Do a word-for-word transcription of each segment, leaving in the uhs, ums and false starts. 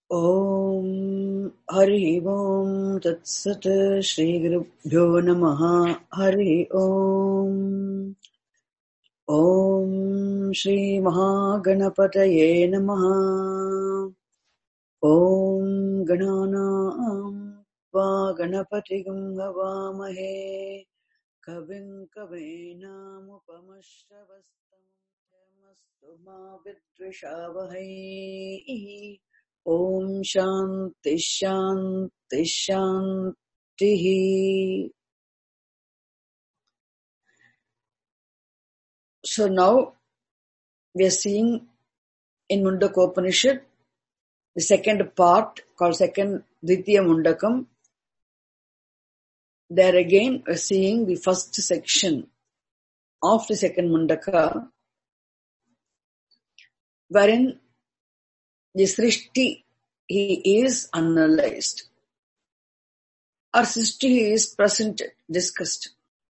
Om Hari Om Tat Sat Shri Gurubhyo Namaha Hari Om Om Shri Mahaganapataye Namaha Om Gananam Va Ganapatigam Havamahe Kavim Kavenam Upamashravastam Yamastu Vidvishavahai Om Shanti Shanti Shanti. So now we are seeing in Mundaka Upanishad the second part called second Dvitiya Mundakam. There again we are seeing the first section of the second Mundaka, wherein the Srishti he is analyzed, or Srishti is presented, discussed.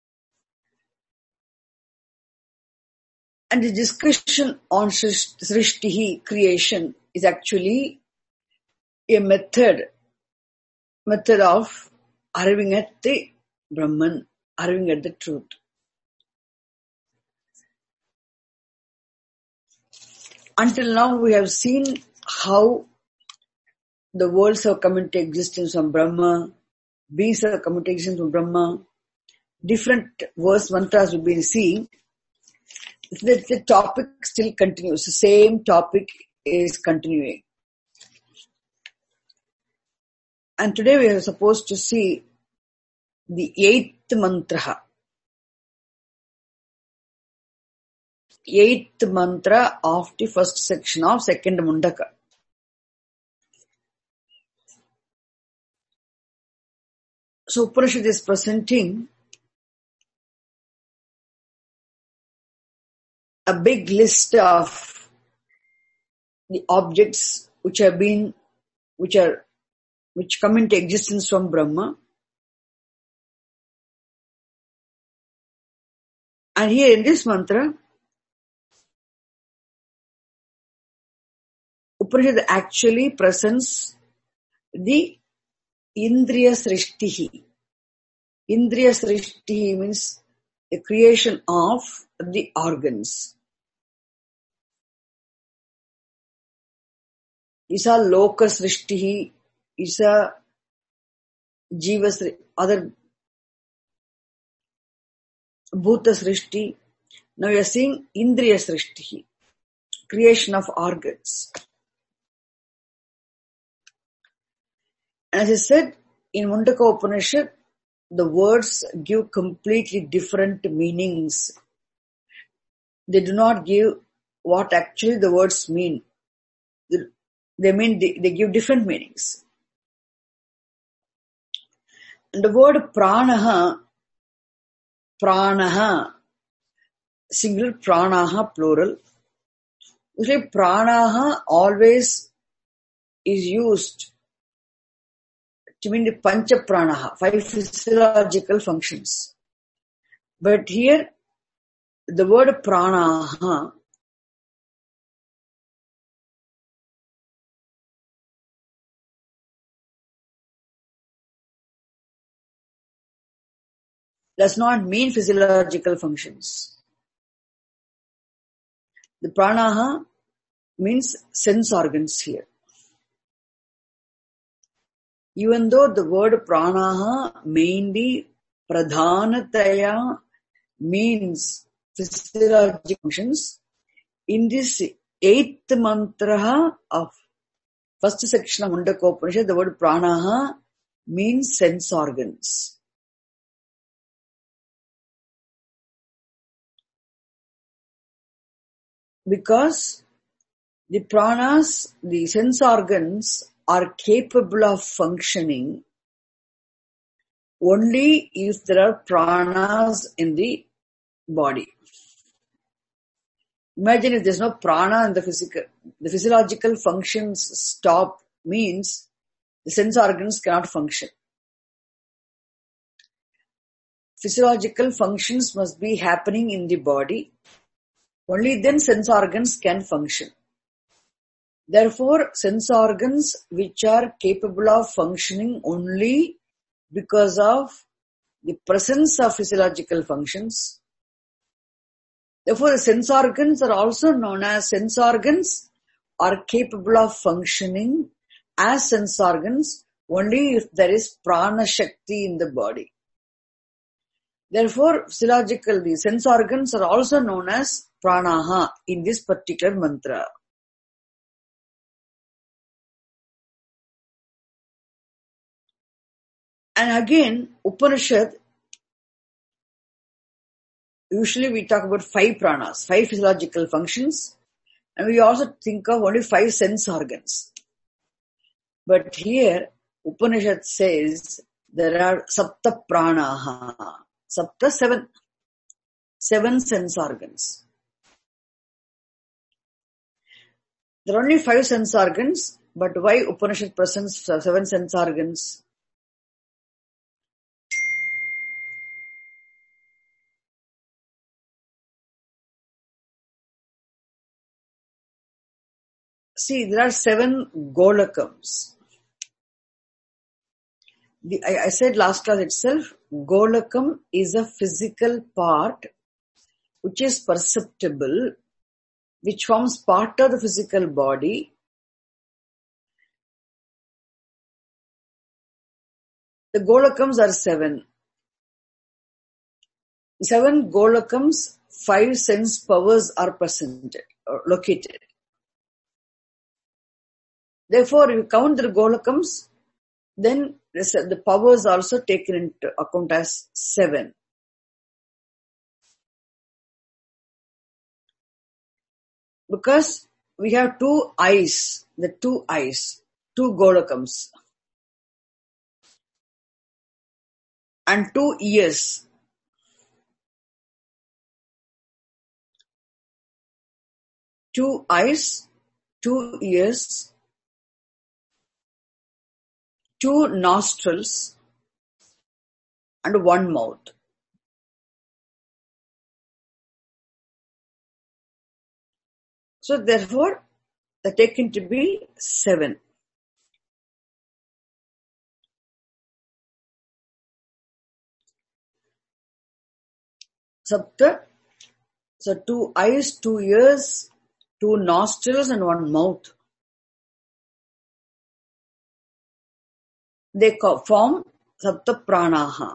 And the discussion on Srishti, creation, is actually a method, method of arriving at the Brahman, arriving at the truth. Until now we have seen how the worlds have come into existence from Brahma, beings have come into existence from Brahma, different verse mantras we've been seeing. The, the topic still continues, the same topic is continuing. And today we are supposed to see the eighth mantra. Eighth mantra of the first section of second Mundaka. So Upanishad is presenting a big list of the objects which have been, which are, which come into existence from Brahma. And here in this mantra, Upanishad actually presents the Indriya Srishtihi. Indriya Srishtihi means the creation of the organs. Isa Loka Srishtihi, Isa Jiva Srishtihi, other Bhuta Srishti. Now we are seeing Indriya Srishtihi, creation of organs. As I said, in Mundaka Upanishad, the words give completely different meanings. They do not give what actually the words mean. They mean, they, they give different meanings. And the word pranaha, pranaha, singular, pranaha, plural. Usually pranaha always is used to mean the pancha pranaha, five physiological functions. But here, the word pranaha does not mean physiological functions. The pranaha means sense organs here. Even though the word pranaha mainly pradhanataya means physiological functions, in this eighth mantra of first section of Mundaka Upanishad, the word pranaha means sense organs. Because the pranas, the sense organs, are capable of functioning only if there are pranas in the body. Imagine if there's no prana in the physical, the physiological functions stop, means the sense organs cannot function. Physiological functions must be happening in the body. Only then sense organs can function. Therefore, sense organs which are capable of functioning only because of the presence of physiological functions. Therefore, the sense organs are also known as sense organs are capable of functioning as sense organs only if there is prana shakti in the body. Therefore, physiological, the sense organs are also known as pranaha in this particular mantra. And again, Upanishad, usually we talk about five pranas, five physiological functions, and we also think of only five sense organs. But here, Upanishad says there are sapta pranaha, sapta seven, seven sense organs. There are only five sense organs, but why Upanishad presents seven sense organs? See, there are seven golakams. The, I, I said last class itself, golakam is a physical part which is perceptible, which forms part of the physical body. The golakams are seven. Seven golakams, five sense powers are presented or located. Therefore, if you count the golakams, then the powers also taken into account as seven. Because we have two eyes, the two eyes, two golakams, and two ears. Two eyes, two ears, two nostrils, and one mouth. So therefore, they are taken to be seven. Sapta, so two eyes, two ears, two nostrils and one mouth. They form Sapta Pranaha.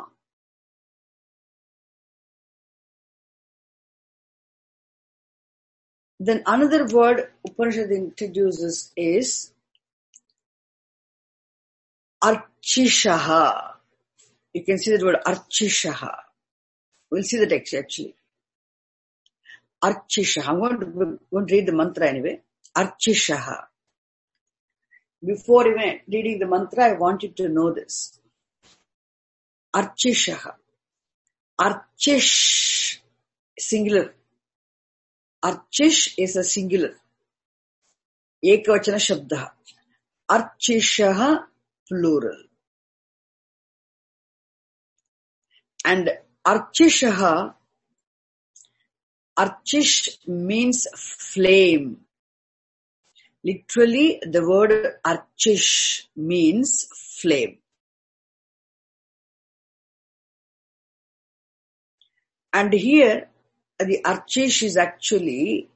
Then another word Upanishad introduces is Archishaha. You can see the word Archishaha. We'll see the text actually. Archishaha. I'm going to, going to read the mantra anyway. Archishaha. Before even reading the mantra, I want you to know this. Archishaha. Archish, singular. Archish is a singular. Ekavachana shabda. Archishaha, plural. And Archishaha, Archish means flame. Literally, the word Archish means flame. And here, the Archish is actually,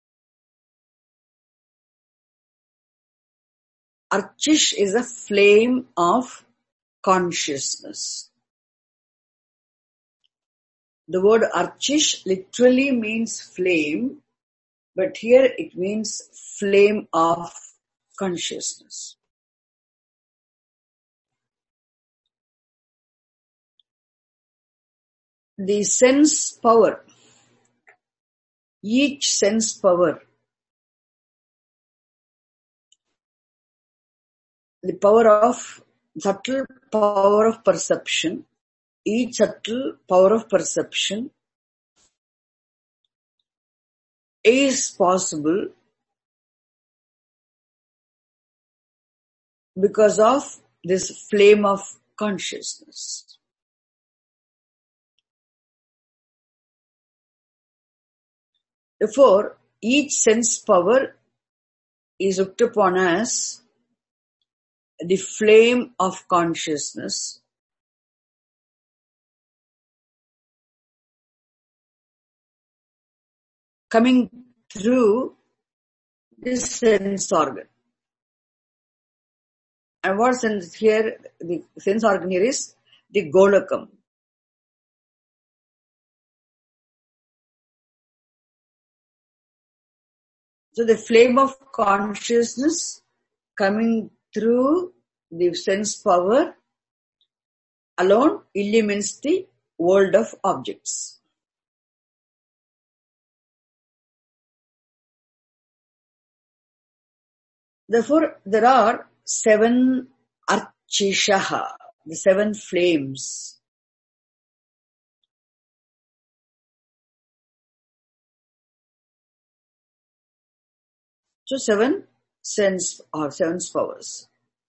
Archish is a flame of consciousness. The word Archish literally means flame, but here it means flame of consciousness. The sense power, each sense power, the power of, subtle power of perception, each subtle power of perception is possible because of this flame of consciousness. Therefore, each sense power is looked upon as the flame of consciousness coming through this sense organ. And what sense here, the sense organ here is the golakam. So the flame of consciousness coming through the sense power alone illumines the world of objects. Therefore, there are seven archishaha, the seven flames. So seven sense or seven powers.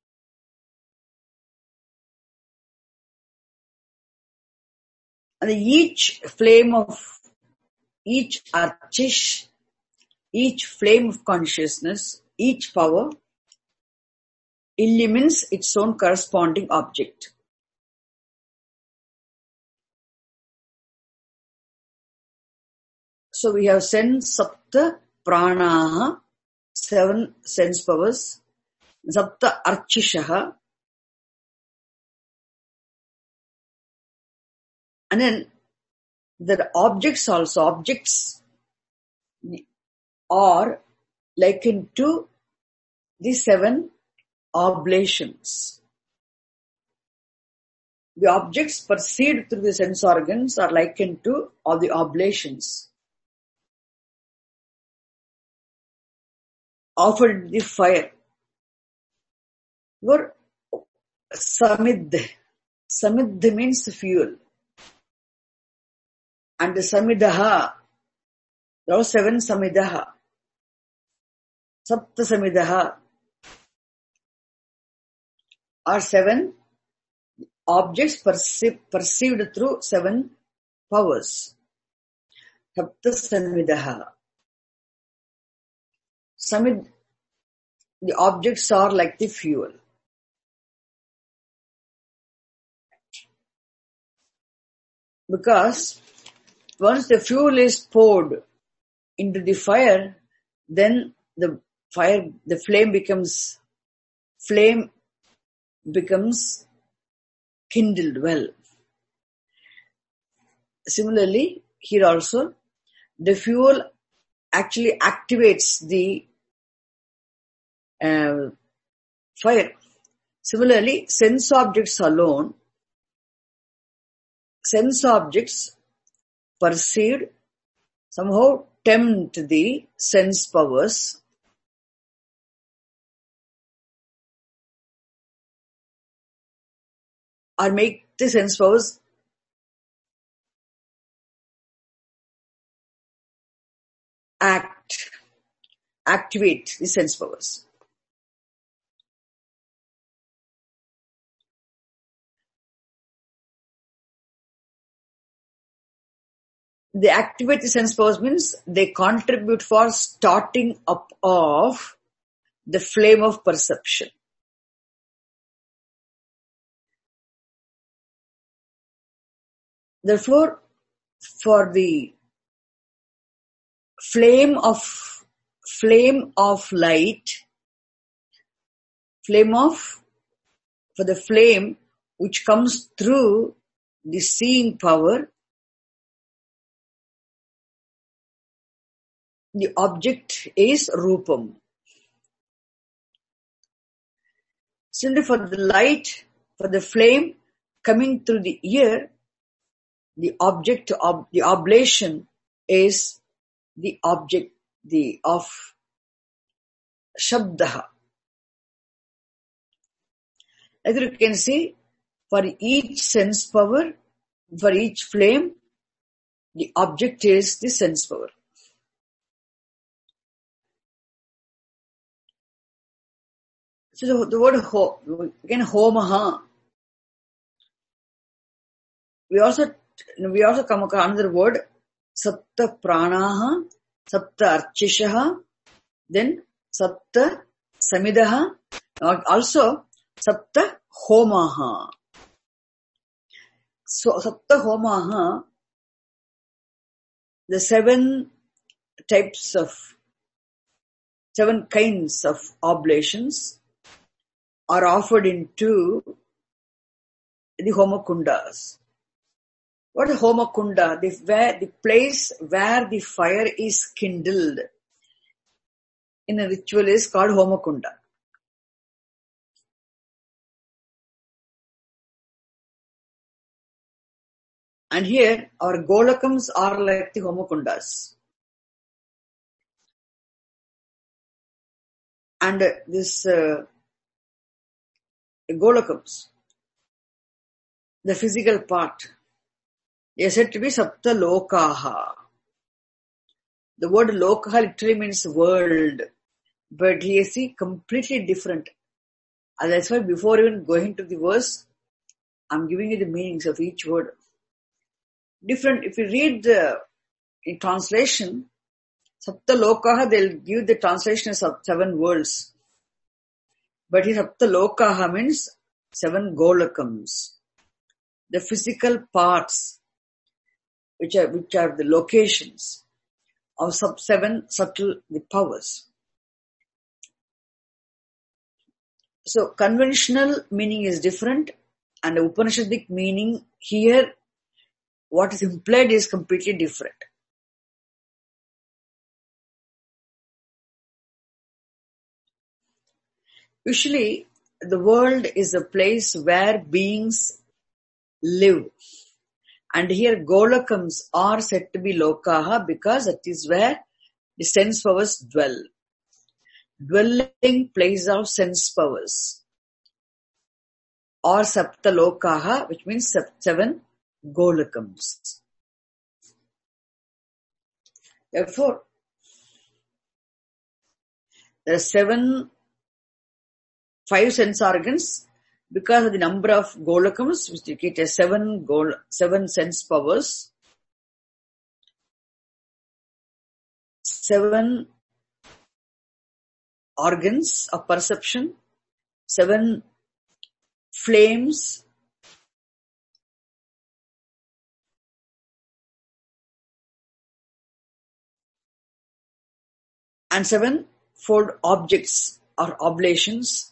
And each flame of each archish, each flame of consciousness, each power illumines its own corresponding object. So we have sense sapta pranaha, seven sense powers, sapta archishaha, and then the objects also, objects are likened to the seven oblations. The objects perceived through the sense organs are likened to all the oblations offered the fire. Or samidh. Samidh means fuel. And the samidaha, there are seven samidaha. Sapta samidaha are seven objects perceived, perceived through seven powers. Sapta samidaha. Samid, the objects are like the fuel. Because once the fuel is poured into the fire, then the fire, the flame becomes, flame becomes kindled well. Similarly, here also, the fuel actually activates the uh, fire. Similarly, sense objects alone, sense objects perceived somehow tempt the sense powers or make the sense powers act, activate the sense powers. They activate the sense powers means they contribute for starting up of the flame of perception. Therefore, for the flame of flame of light, flame of for the flame which comes through the seeing power, the object is rupam. Similarly, for the light, for the flame coming through the ear, the object of the oblation is the object the of shabdaha. As you can see, for each sense power, for each flame, the object is the sense power. So the, the word ho, again homaha. We also we also come across another word, sapta pranaha, sapta archishaha, then Sapta Samidaha, also Sapta Homaha. So Sapta Homaha, the seven types of, seven kinds of oblations are offered into the Homakundas. What is Homakunda? The, where, the place where the fire is kindled in a ritual is called Homakunda. And here our Golakams are like the Homakundas. And uh, this uh, Golakams, the physical part, they are said to be Sapta Lokaha. The word Lokaha literally means world, but here you see completely different. And that's why before even going to the verse, I'm giving you the meanings of each word. Different. If you read the in translation, Sapta Lokaha, they'll give the translation as seven worlds. But here Sapta Lokaha means seven Golakams. The physical parts, which are, which are the locations of sub seven subtle the powers. So conventional meaning is different, and the Upanishadic meaning here, what is implied is completely different. Usually, the world is a place where beings live. And here Golakams are said to be Lokaha because it is where the sense powers dwell. Dwelling place of sense powers. Or Sapta Lokaha, which means seven Golakams. Therefore, there are seven, five sense organs because of the number of Golakams, which indicate as seven, gol, seven sense powers, seven organs of perception, seven flames, and seven fold objects or oblations.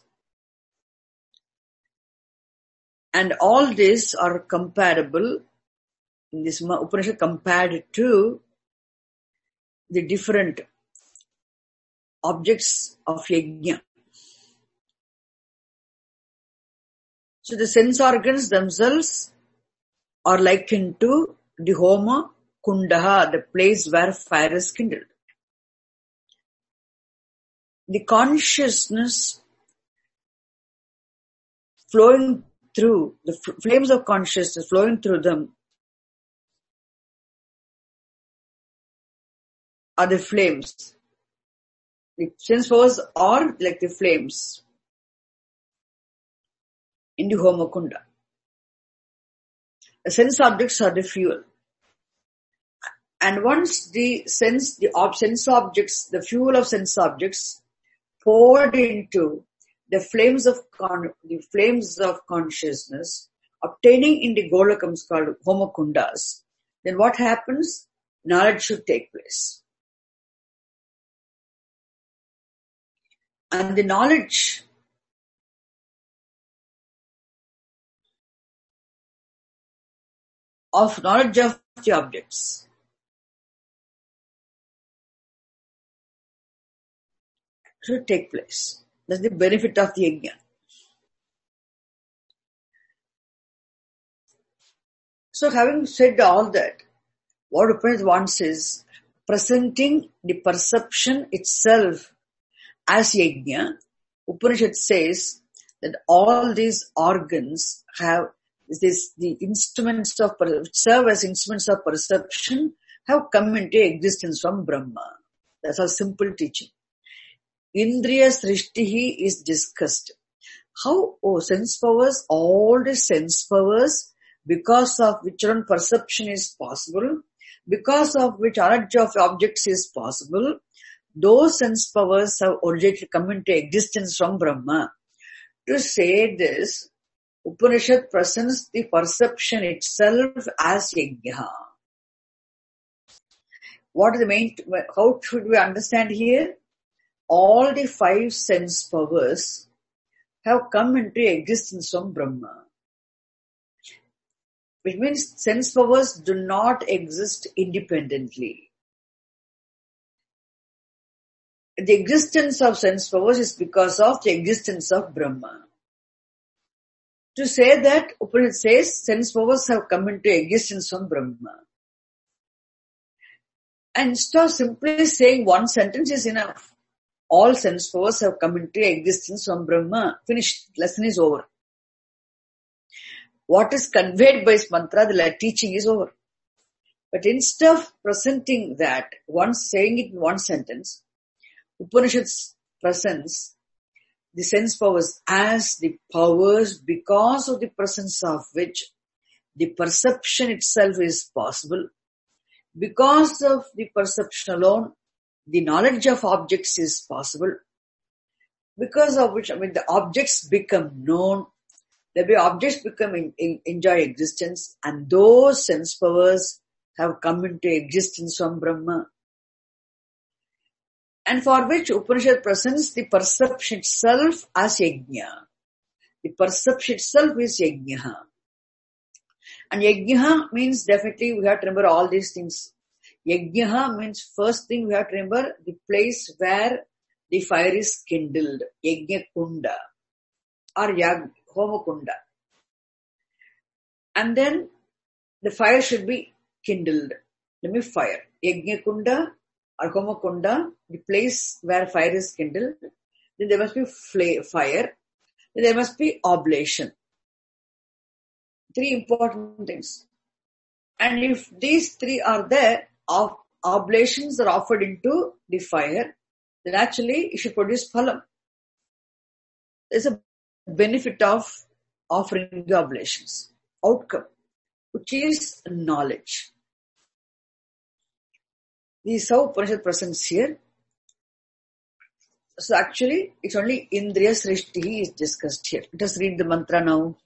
And all these are comparable, in this Upanishad compared to the different objects of yajna. So the sense organs themselves are likened to the Homa Kundaha, the place where fire is kindled. The consciousness flowing through, the flames of consciousness flowing through them are the flames. The sense powers are like the flames in the Homakunda. The sense objects are the fuel. And once the sense, the ob- sense objects, the fuel of sense objects poured into the flames of con- the flames of consciousness, obtaining in the Golakams called Homakundas, then what happens? Knowledge should take place. And the knowledge of knowledge of the objects should take place. That's the benefit of the yajna. So having said all that, what Upanishad wants is presenting the perception itself as yajna. Upanishad says that all these organs have this, the instruments of, which serve as instruments of perception, have come into existence from Brahma. That's a simple teaching. Indriya Srishtihi is discussed. How, oh, sense powers, all the sense powers, because of which one perception is possible, because of which knowledge of objects is possible, those sense powers have originated, come into existence from Brahma. To say this, Upanishad presents the perception itself as yajna. What is the main, how should we understand here? All the five sense powers have come into existence from Brahma. Which means sense powers do not exist independently. The existence of sense powers is because of the existence of Brahma. To say that, Upanishad says, sense powers have come into existence from Brahma. And instead of simply saying one sentence is enough. All sense powers have come into existence from Brahma. Finished. Lesson is over. What is conveyed by this mantra, the teaching is over. But instead of presenting that, once saying it in one sentence, Upanishad presents the sense powers as the powers because of the presence of which the perception itself is possible. Because of the perception alone, the knowledge of objects is possible. Because of which, I mean, the objects become known. The way objects become in, in, enjoy existence, and those sense powers have come into existence from Brahma. And for which Upanishad presents the perception itself as yajna. The perception itself is yajna. And yajna means definitely we have to remember all these things. Yajna means first thing we have to remember the place where the fire is kindled. Yajna kunda or yag, homa kunda. And then the fire should be kindled. Let me fire. Yajna kunda or homa kunda, the place where fire is kindled. Then there must be fire. Then there must be oblation. Three important things. And if these three are there, oblations are offered into the fire, then actually it should produce phalam. There's a benefit of offering the oblations. Outcome, which is knowledge. This is how Upanishad presents here. So actually, it's only Indriya Srishti is discussed here. Let us read the mantra now.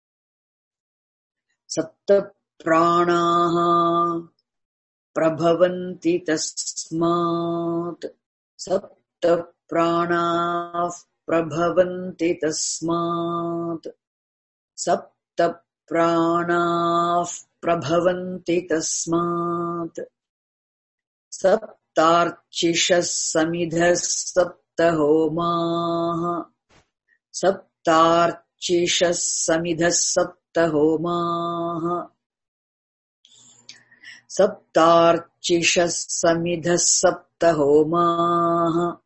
Sapta pranaha prabhavanti tasmat. Sapta pranaha prabhavanti tasmat. Sapta pranaha prabhavanti tasmat. Saptarchishas samidhas saptahomaha. Saptarchishas samidhas saptahomaha. Saptarchishas samidhas saptahomaha.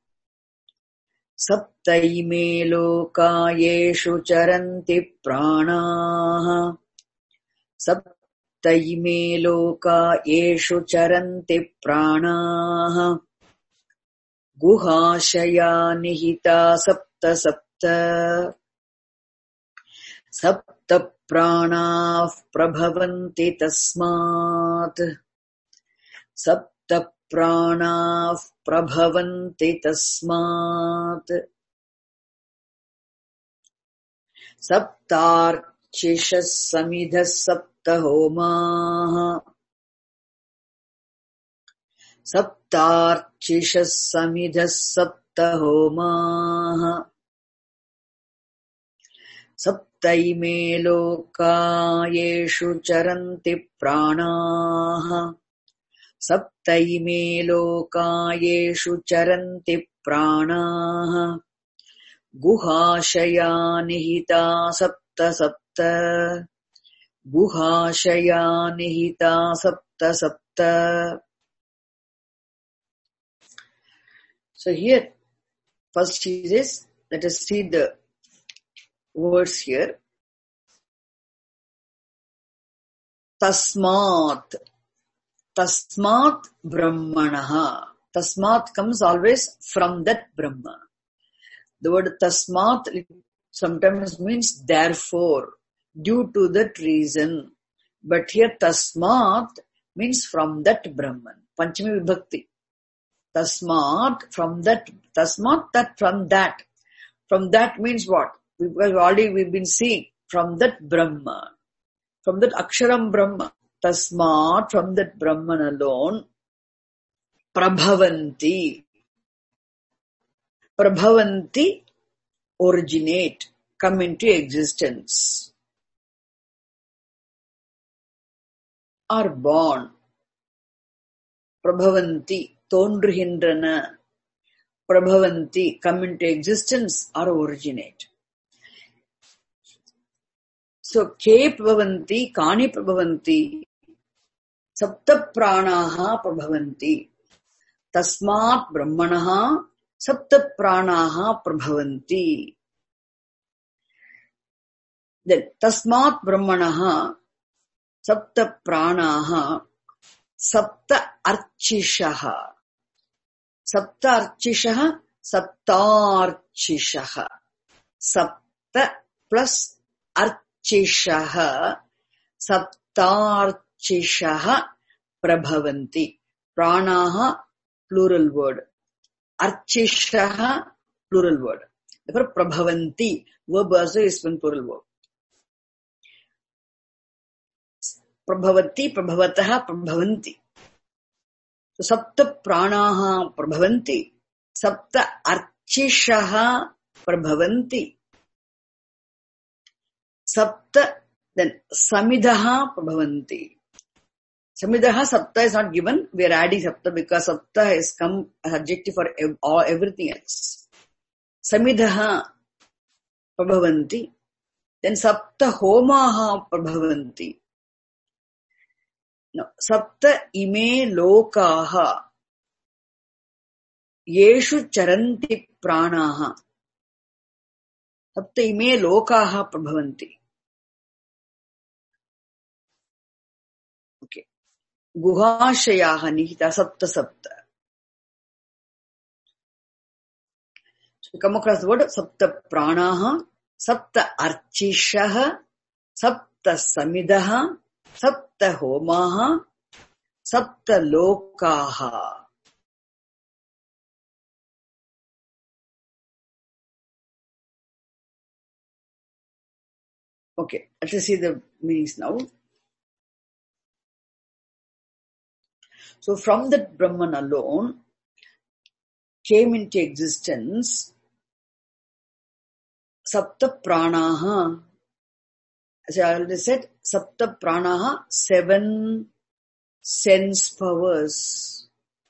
Saptaime lokayeshu charanti pranaha. Saptaime loka yeshu charanti pranaha. Guhashaya nihita sapta sapta. Sapta pranaha prabhavanti tasmat. Sapta pranaha prabhavanti tasmat. Saptarchishas samidhas saptahomaha. Saptarchishas samidhas saptahomaha. Saptaime lokayeshu charanti pranaha. Saptaime lokayeshu charanti pranaha. Guhashaya nihita sapta sapta. Guhashaya nihita sapta sapta. So here, first he says, let us see the words here. Tasmat. Tasmat Brahmanaha. Tasmat comes always from that Brahma. The word Tasmat sometimes means therefore, due to that reason. But here Tasmat means from that Brahman. Panchami Vibhakti. Tasmat, from that, tasmat, that, from that. From that means what? We've already, we've been seeing, from that Brahma. From that Aksharam Brahma. Tasmat, from that Brahman alone. Prabhavanti. Prabhavanti, originate, come into existence. Are born. Prabhavanti, tondruhindrana. Prabhavanti, come into existence or originate. So, ke prabhavanti, kani prabhavanti, sapta pranaha prabhavanti. Tasmat brahmanaha, sapta pranaha prabhavanti. Then, tasmat brahmanaha, sapta pranaha, sapta archishaha. Sapta archishaha, saptarchishaha. Sapta plus archishaha, saptarchishaha prabhavanti. Pranaha, plural word. Archishaha, plural word. Therefore, prabhavanti, verb also is one plural word. Prabhavati, prabhavataha, prabhavanti. So, sapta pranaha prabhavanti. Sapta archishaha prabhavanti. Sapta, then samidaha prabhavanti. Samidaha, sapta is not given. We are adding sapta because sapta has come as adjective for ev- all, everything else. Samidaha prabhavanti. Then sapta homaha prabhavanti. No, sapta ime lokaha. Yeshu charanti pranaha. Sapta ime lokaha prabhavanti. Okay. Guhashayaha nihita sapta sapta. So we come across the word sapta pranaha, sapta archishaha, sapta samidaha, sapta homaha, sapta lokaha. Okay, let us see the meanings now. So from that Brahman alone came into existence Sapta Pranaha. As I already said, Sapta Pranaha, seven sense powers.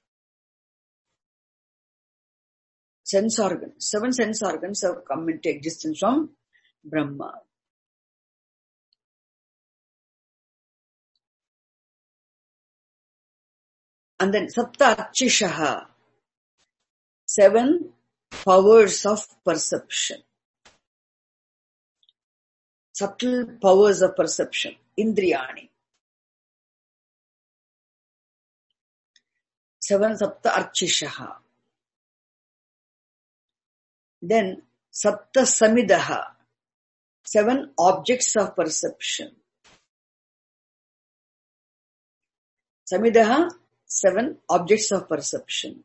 Sense organs. Seven sense organs have come into existence from Brahma. And then Sapta Archishaha. Seven powers of perception. Subtle powers of perception. Indriyani. Seven Sapta Archishaha. Then Sapta Samidaha. Seven objects of perception. Samidaha, seven objects of perception.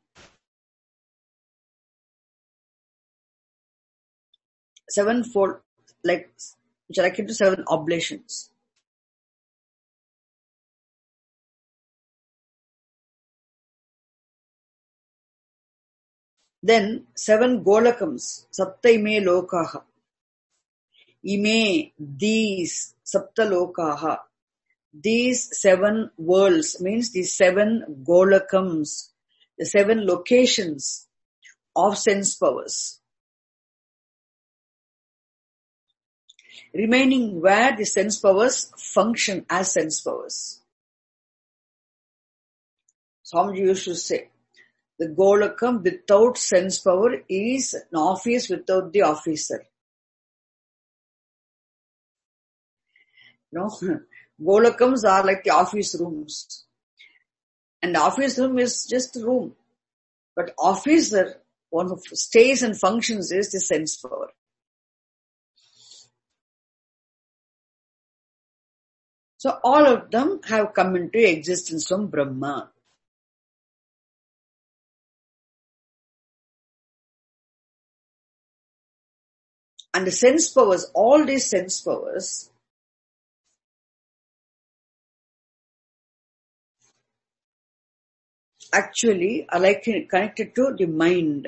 Sevenfold, like, which are akin to seven oblations. Then seven golakams, sapta ime lokaha. Ime, these, sapta lokaha. These seven worlds means these seven golakams, the seven locations of sense powers. Remaining where the sense powers function as sense powers. Swamiji used to say, the golakam without sense power is an office without the officer. You know, golakams are like the office rooms. And the office room is just a room. But officer, one who stays and functions is the sense power. So all of them have come into existence from Brahma. And the sense powers, all these sense powers, actually are like connected to the mind.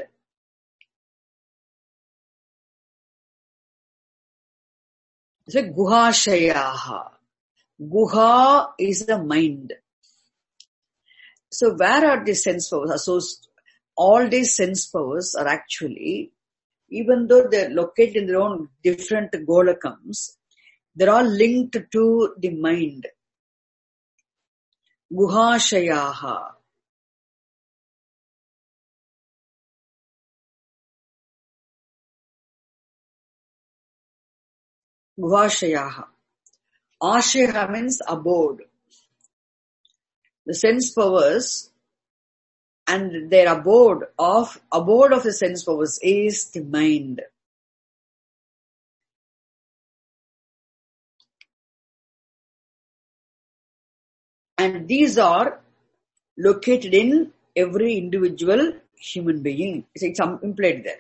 So guhashayaha. Guha is the mind. So where are the sense powers? So all these sense powers are actually, even though they're located in their own different golakams, they're all linked to the mind. Guhashayaha. Guhashayaha. Ashaya means abode. The sense powers and their abode of, abode of the sense powers is the mind. And these are located in every individual human being. It's implied there.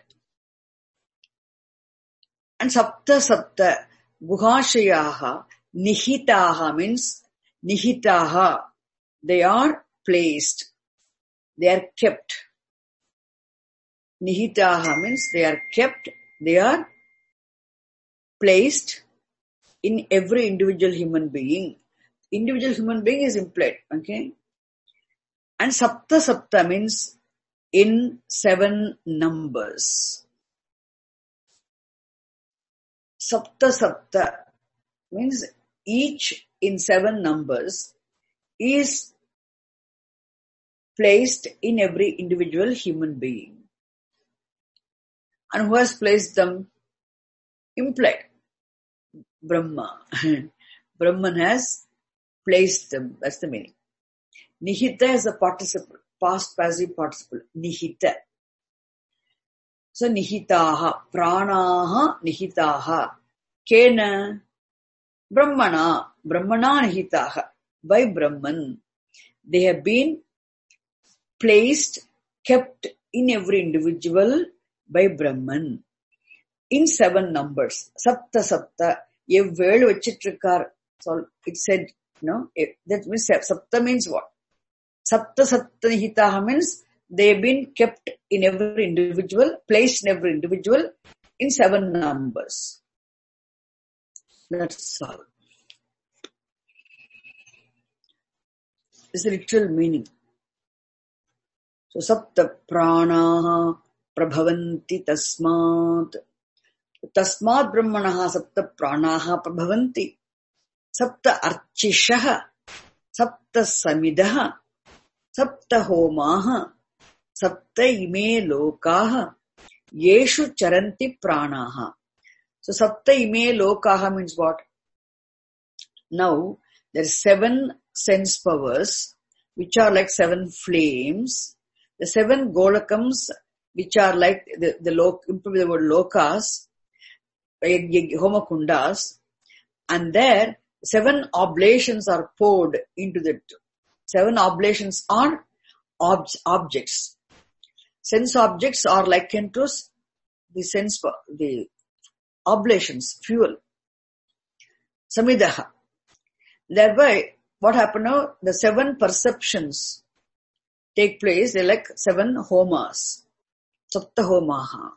And sapta sapta guhashayaha nihitaha means nihitaha. They are placed. They are kept. Nihitaha means they are kept. They are placed in every individual human being. Individual human being is implied. Okay. And sapta sapta means in seven numbers. Sapta sapta means each in seven numbers is placed in every individual human being. And who has placed them? Implied. Brahma. Brahman has placed them. That's the meaning. Nihita is a participle, past passive participle. Nihita. So nihitaha, pranaha nihitaha. Kena? Brahmana. Brahmana nihitaha. By Brahman. They have been placed, kept in every individual by Brahman. In seven numbers. Sapta sapta. Evvelu vachittrikar. So it said, you know, that means sapta means what? Sapta sapta nihitaha means they have been kept in every individual, placed in every individual in seven numbers. That's all. It's the literal meaning. So sapta pranaha prabhavanti tasmat. Tasmat brahmanaha sapta pranaha prabhavanti. Sapta archishaha. Sapta samidaha. Sapta homaha. Sapta ime lokaha. Yeshu charanti pranaha. So sapta ime lokaha means what? Now there are seven sense powers which are like seven flames. The seven golakams which are like the, the, lo, the word lokas, homakundas, and there seven oblations are poured into the seven oblations are ob, objects. Sense objects are likened to the sense the oblations, fuel. Samidaha. Thereby, what happened now? The seven perceptions take place. They're like seven homas. Sapta homaha.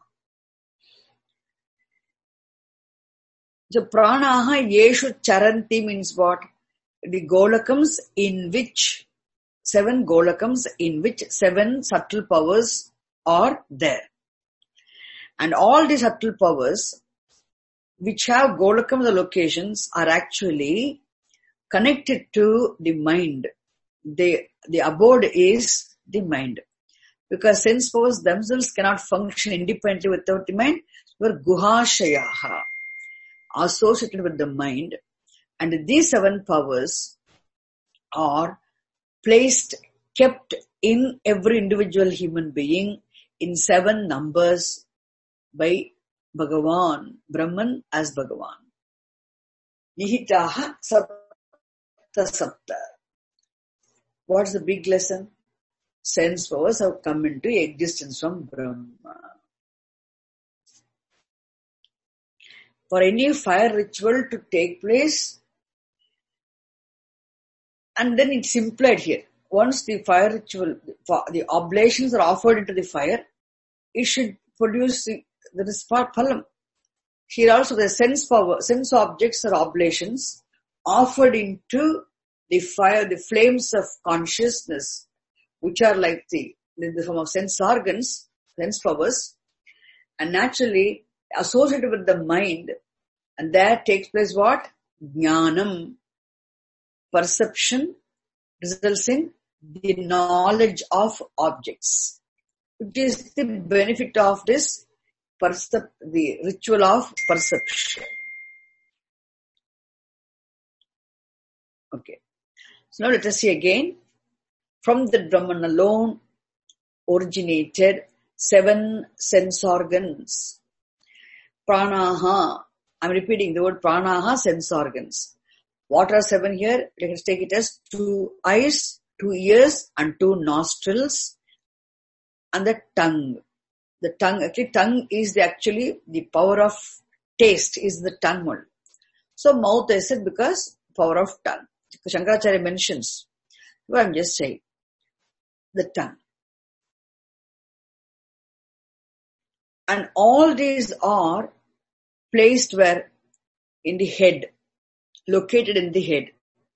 So pranaha yeshu charanti means what? The golakams in which, seven golakams in which seven subtle powers are there. And all the subtle powers which have golakams or locations are actually connected to the mind. The, the abode is the mind. Because sense powers themselves cannot function independently without the mind. Were guhashayaha, associated with the mind. And these seven powers are placed, kept in every individual human being in seven numbers by Bhagavan, Brahman as Bhagavan. Nihitaha sapta sapta. What's the big lesson? Sense powers have come into existence from Brahma. for any fire ritual to take place, and then it's implied here. Once the fire ritual, the oblations are offered into the fire, it should produce the, the phalam. Here also the sense power, sense objects or oblations offered into the fire, the flames of consciousness, which are like the, in the form of sense organs, sense powers, and naturally associated with the mind, and there takes place what? Jnanam, perception, results in the knowledge of objects. It is the benefit of this percep- the ritual of perception. Okay. So now let us see again. From the Brahman alone originated seven sense organs. Pranaha. I'm repeating the word pranaha, sense organs. What are seven here? Let us take it as two eyes, two ears, and two nostrils, and the tongue. The tongue, actually tongue is the, actually the power of taste is the tongue one. So mouth I said because power of tongue. Shankaracharya mentions. But I'm just saying. The tongue. And all these are placed where? In the head. Located in the head.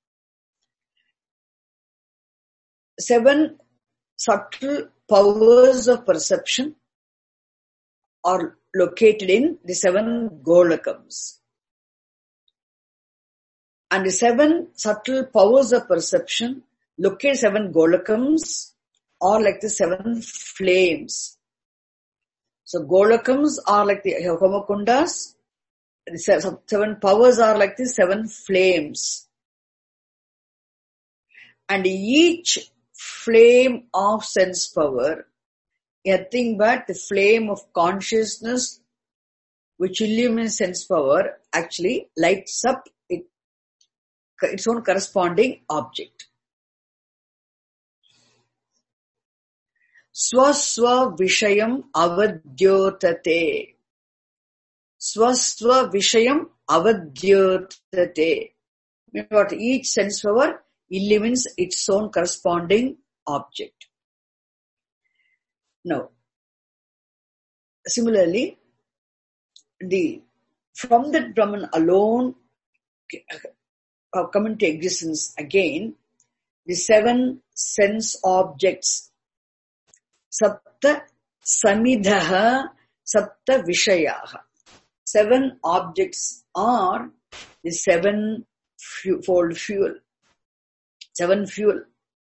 Seven subtle powers of perception are located in the seven golakams. And the seven subtle powers of perception locate seven golakams are like the seven flames. So golakams are like the homakundas. The seven powers are like the seven flames. And each flame of sense power, nothing but the flame of consciousness which illumines sense power, actually lights up it, its own corresponding object. Swaswa Vishayam Avadyotate. Swaswa Vishayam Avadyotate. What each sense power illumines its own corresponding object. Now, similarly, the from that Brahman alone have come into existence again, the seven sense objects, Sapta Samidhaha, Sapta Vishayaha. Seven objects are the seven-fold fuel. Seven fuel.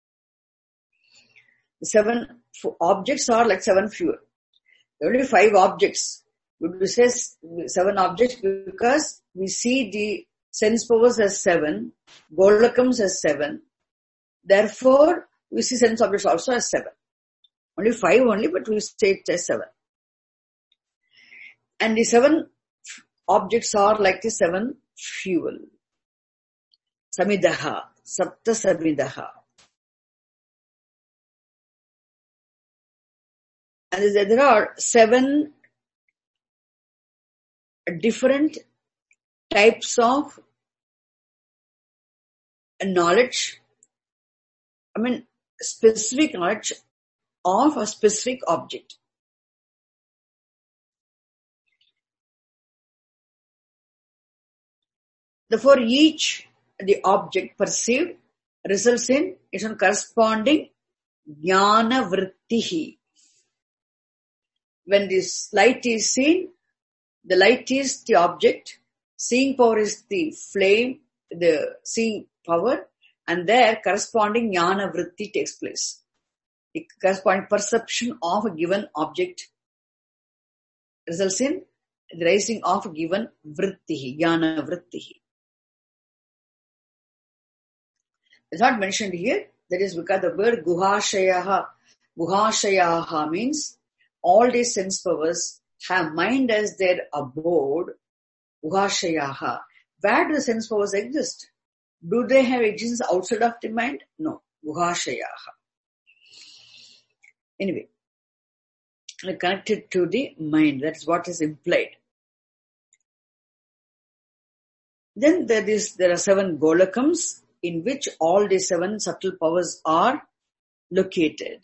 The seven objects are like seven fuel. There are only five objects. Would we say seven objects because we see the sense powers as seven, golakams as seven. Therefore, we see sense objects also as seven. Only five only, but we say it as seven. And the seven objects are like the seven fuel. Samidaha, Sapta Samidaha. And there are seven different types of knowledge, I mean specific knowledge of a specific object. Therefore, each the object perceived results in its own corresponding jnana vrittihi. When this light is seen, the light is the object, seeing power is the flame, the seeing power, and there corresponding jnana vritti takes place. The corresponding perception of a given object results in the rising of a given vrittihi, jnana vrittihi. It's not mentioned here. That is because the word guhashayaha, guhashayaha means all these sense powers have mind as their abode. Guhashayaha. Where do the sense powers exist? Do they have existence outside of the mind? No. Guhashayaha. Anyway, connected to the mind. That's what is implied. Then there is there are seven golakams in which all the seven subtle powers are located.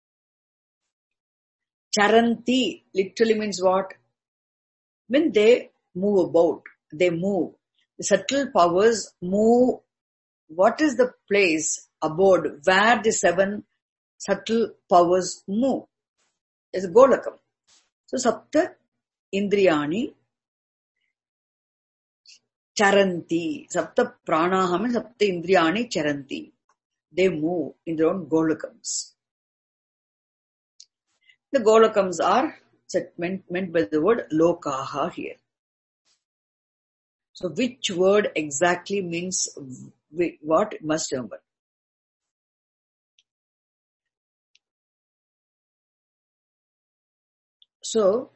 Charanti literally means what? When they move about, they move. The subtle powers move. What is the place, abode, where the seven subtle powers move? It's a golakam. So, sapta indriyani charanti. Sapta pranaha means sapta indriyani charanti. They move in their own golakams. The golakams are meant, meant by the word lokaha here. So, which word exactly means what? Must remember. So,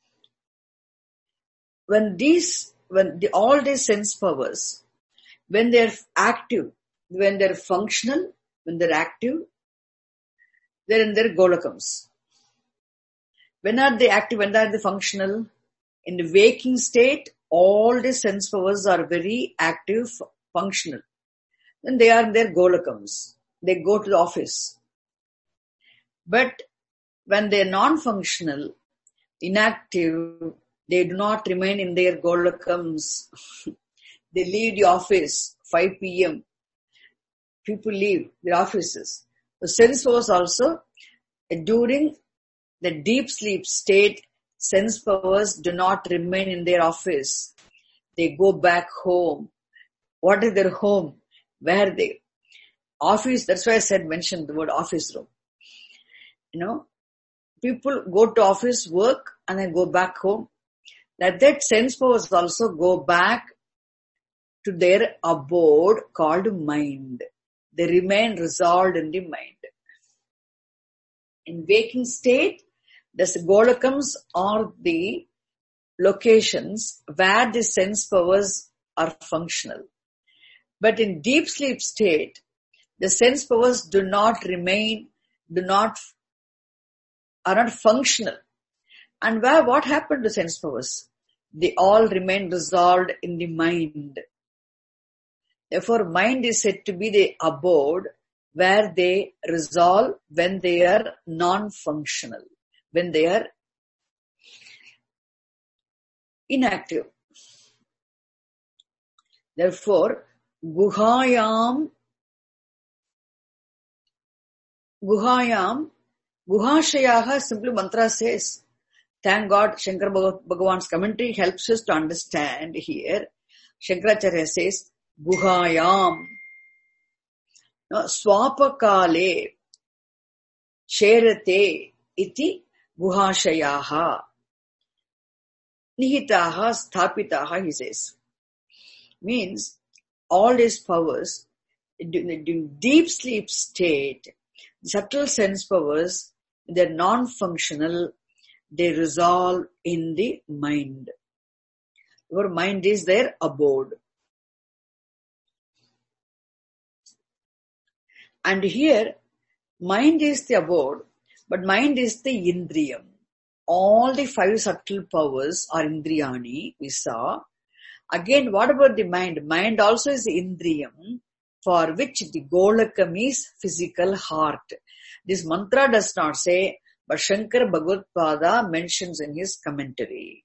when these, when the, all these sense powers, when they're active, when they're functional, when they're active, they're in their golakams. When are they active? When are they functional? In the waking state, all the sense powers are very active, functional. Then they are in their golakams. They go to the office. But when they are non-functional, inactive, they do not remain in their golakams. They leave the office, five p.m. People leave their offices. The sense powers also, during the deep sleep state, sense powers do not remain in their office. They go back home. What is their home? Where they? Office, that's why I said, mentioned the word office room. You know, people go to office, work, and then go back home. That that sense powers also go back to their abode called mind. They remain resolved in the mind. In waking state, the golakams are the locations where the sense powers are functional. But in deep sleep state, the sense powers do not remain, do not, are not functional. And where, what happened to sense powers? They all remain resolved in the mind. Therefore, mind is said to be the abode where they resolve when they are non-functional, when they are inactive. Therefore, guhayam, guhayam, guhashayaha, simply mantra says. Thank God, Shankara Bhagavan's commentary helps us to understand here. Shankaracharya says, guhayam, no, swapakale, sherate, iti guhashayaha, nihitaha, sthapitaha, he says. Means, all these powers, during deep sleep state, subtle sense powers, they're non-functional, they resolve in the mind. Your mind is their abode. And here, mind is the abode, but mind is the indriyam. All the five subtle powers are indriyani, we saw. Again, what about the mind? Mind also is the indriyam, for which the golakam is physical heart. This mantra does not say, but Shankara Bhagavad mentions in his commentary.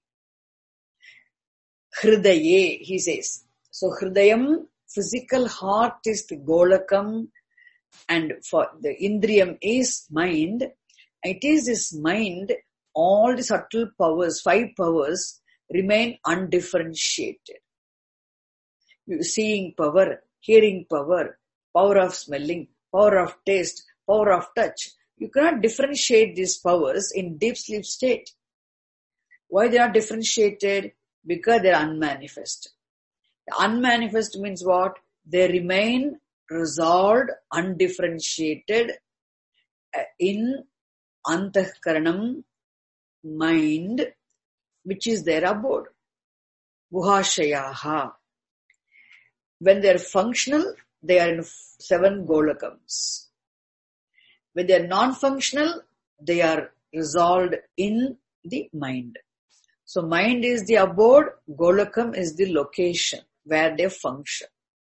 Hridaye, he says. So Hridayam, physical heart is the golakam, and for the indriyam is mind. It is this mind, all the subtle powers, five powers, remain undifferentiated. Seeing power, hearing power, power of smelling, power of taste, power of touch. You cannot differentiate these powers in deep sleep state. Why they are differentiated? Because they are unmanifest. The unmanifest means what? They remain resolved, undifferentiated in antahkaranam, mind, which is their abode. Guhashayaha. When they are functional, they are in seven golakams. When they are non-functional, they are resolved in the mind. So mind is the abode, golakam is the location. where they function.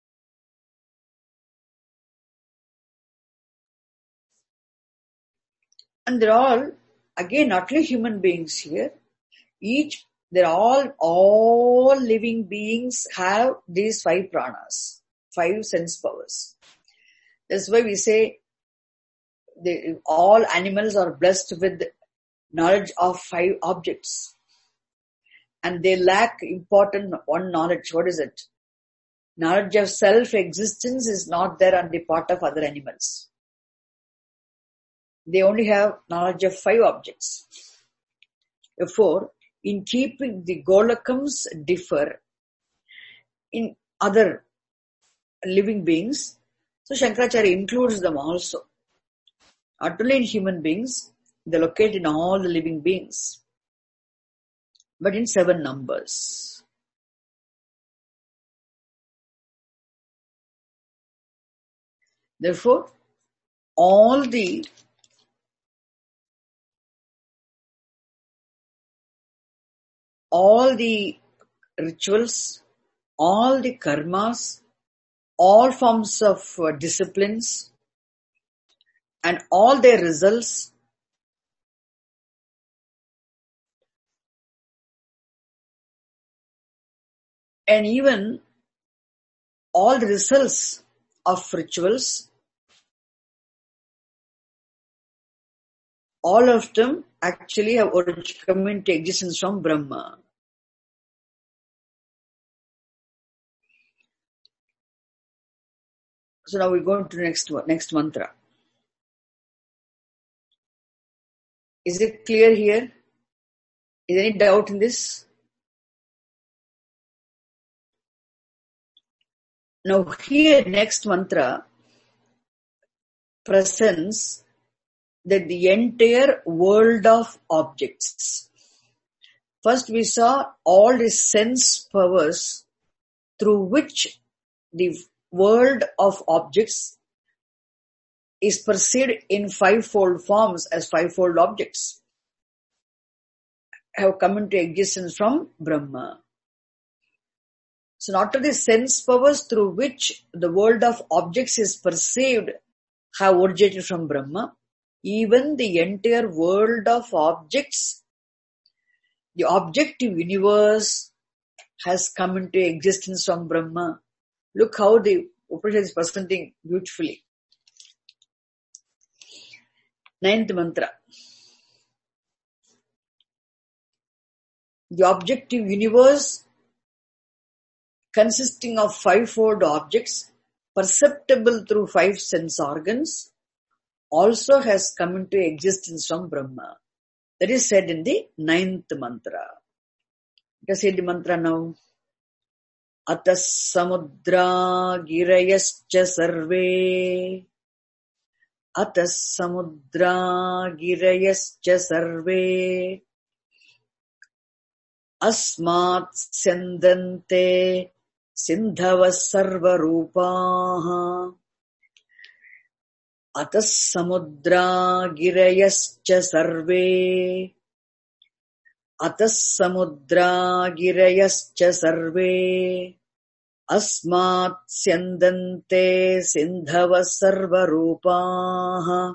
And they're all, again, not only human beings here, each, they're all, all living beings have these five pranas, five sense powers. That's why we say they, all animals are blessed with knowledge of five objects. And they lack important one knowledge. What is it? Knowledge of self-existence is not there on the part of other animals. They only have knowledge of five objects. Therefore, in keeping the Golakams differ in other living beings, so Shankaracharya includes them also. Not only in human beings, they locate in all the living beings, but in seven numbers. Therefore, all the all the rituals, all the karmas, all forms of uh, disciplines, and all their results and even all the results of rituals, all of them actually have come into existence from Brahma. So now we go to the next one, next mantra. Is it clear here? Is there any doubt in this? Now here, next mantra presents that the entire world of objects. First we saw all the sense powers through which the world of objects is perceived in fivefold forms as fivefold objects have come into existence from Brahma. So not only the sense powers through which the world of objects is perceived have originated from Brahma, even the entire world of objects, the objective universe has come into existence from Brahma. Look how the Upanishad is presenting beautifully. Ninth mantra. The objective universe consisting of fivefold objects perceptible through five sense organs also has come into existence from Brahma. That is said in the ninth mantra. Let us say the mantra now. Atas samudra girayascha sarve. Atas samudra girayascha sarve. Asmat sendante sindhavas sarva rupaha. Atas samudra girayascha sarve. Atas samudra girayascha sarve. Asmat syandante sindhavas sarva rupaha.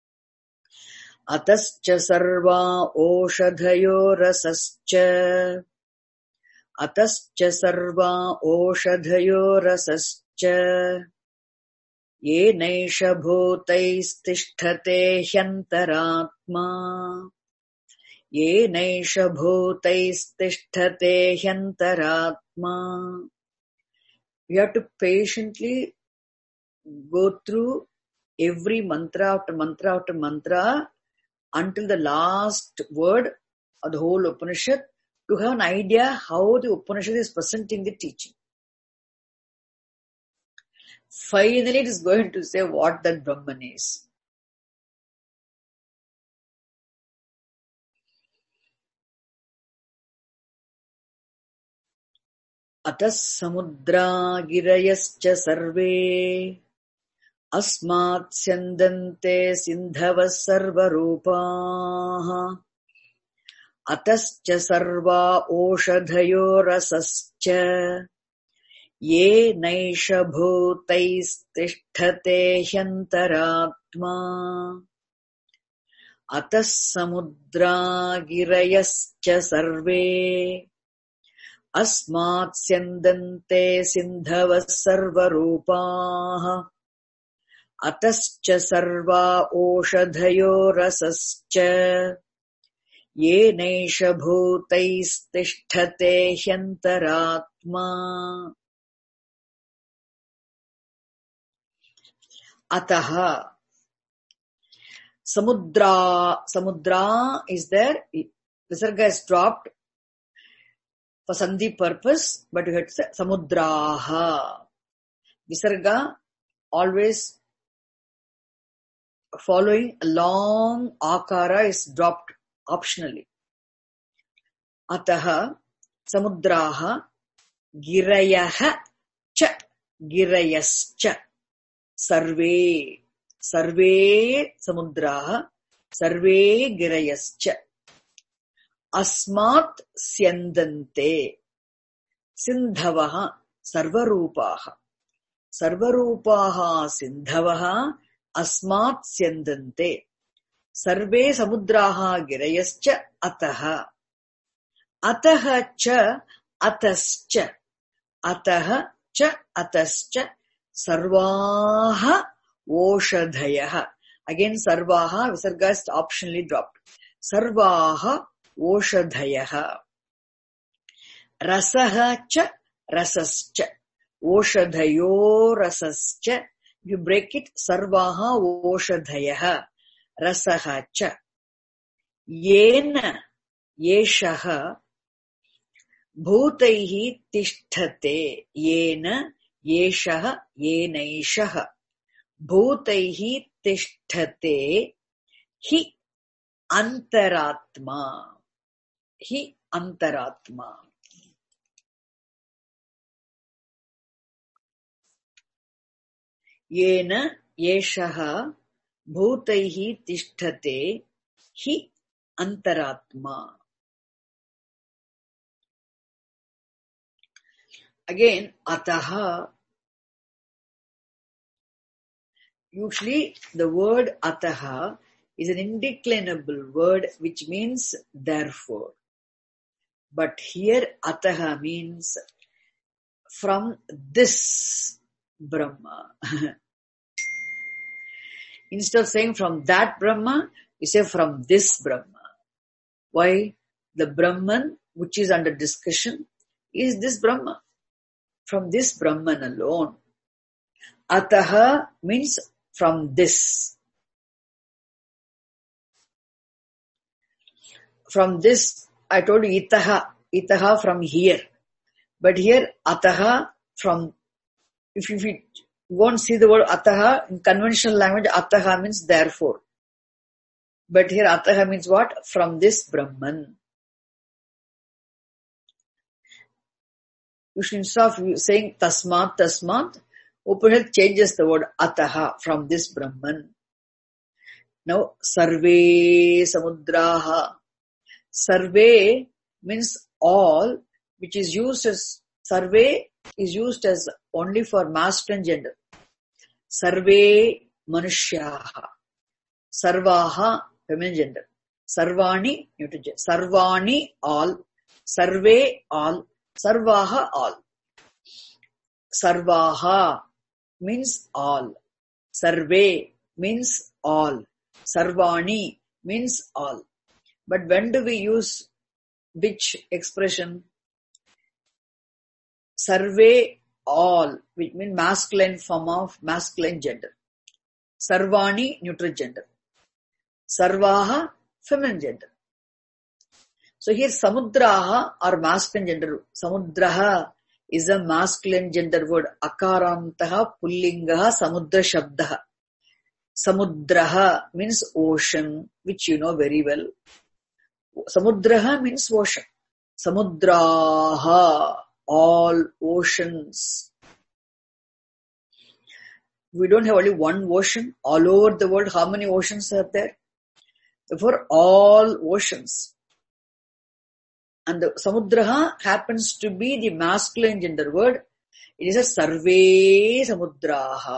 Atascha sarva oshadhayo rasascha. Atascha sarva oshadhayo rasascha. Yenaisha bhutaististhate hyantaratma. Yenaisha bhutaististhate hyantaratma. You have to patiently go through every mantra after mantra after mantra until the last word of the whole Upanishad to have an idea how the Upanishad is presenting the teaching. Finally, it is going to say what that Brahman is. Atas samudra girayascha sarve. Asmat syandante sindhavas sarva rupaha. Atascha sarva oshadhayo rasascha. Ye naisha bhutaistiṣṭhate hyantaratma atas samudra girayascha sarve asmat syandante sindhavas sarvarupāh atascha sarva oshadhayo rasascha ye naisha bhutaistiṣṭhate hyantaratma. Ataha. Samudra. Samudra is there. Visarga is dropped for sandhi purpose, but you have to say samudraha. Visarga always following a long akara is dropped optionally. Ataha samudraha girayaha cha girayascha sarve sarve samudraha sarve girayascha asmat syandante sindhavaha sarvarupaha sarvarupaha sindhavaha asmat syandante sarve samudraha girayascha ataha ataha cha atascha ataha cha atascha sarvaha oshadhayaha. Again sarvaha visarga is optionally dropped. Sarvaha oshadhayaha. Rasaha cha rasascha oshadhayo rasascha. You break it. Sarvaha oshadhayaha rasaha cha yena yeshaha bhutaihi tishthate yena yeshaha yenaishaha bhutaihi tishthate hi antaratma hi antaratma. Yena yeshaha bhutaihi tishthate hi antaratma. Again, ataha. Usually the word ataha is an indeclinable word which means therefore. But here ataha means from this Brahma. Instead of saying from that Brahma, you say from this Brahma. Why? The Brahman which is under discussion is this Brahma. From this Brahman alone. Ataha means from this. From this, I told you itaha, itaha from here. But here ataha from, if you, if you won't see the word ataha, in conventional language ataha means therefore. But here ataha means what? From this Brahman. You should instead of saying tasmat, tasmat, Upanishad changes the word ataha from this Brahman. Now, sarve samudraha. Sarve means all, which is used as, sarve is used as only for masculine gender. Sarve manushyaha. Sarvaha feminine gender. Sarvani neutral gender. Sarvani all. Sarve all. Sarvaha all. Sarvaha means all. Sarve means all. Sarvani means all. But when do we use which expression? Sarve all, which means masculine form of masculine gender. Sarvani neutral gender. Sarvaha feminine gender. So here samudraha are masculine gender. Samudraha is a masculine gender word. Akarantaha pullingaha samudra shabdaha. Samudraha means ocean, which you know very well. Samudraha means ocean. Samudraha, all oceans. We don't have only one ocean. All over the world, how many oceans are there? Therefore, all oceans. And the samudraha happens to be the masculine gender word. It is a sarve samudraha,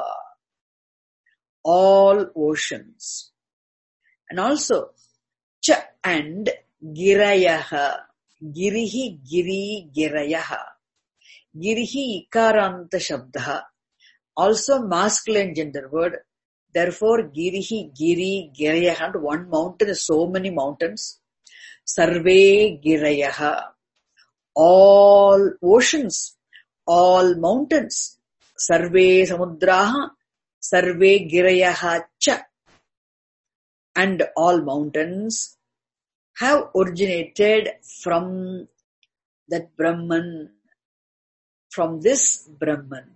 all oceans. And also, cha and girayaha, girihi giri girayaha. Girihi ikaranta shabdaha, also masculine gender word. Therefore, girihi giri girayaha, one mountain is so many mountains. Sarve girayaha, all oceans, all mountains. Sarve samudraha, sarve girayaha cha, and all mountains have originated from that Brahman, from this Brahman.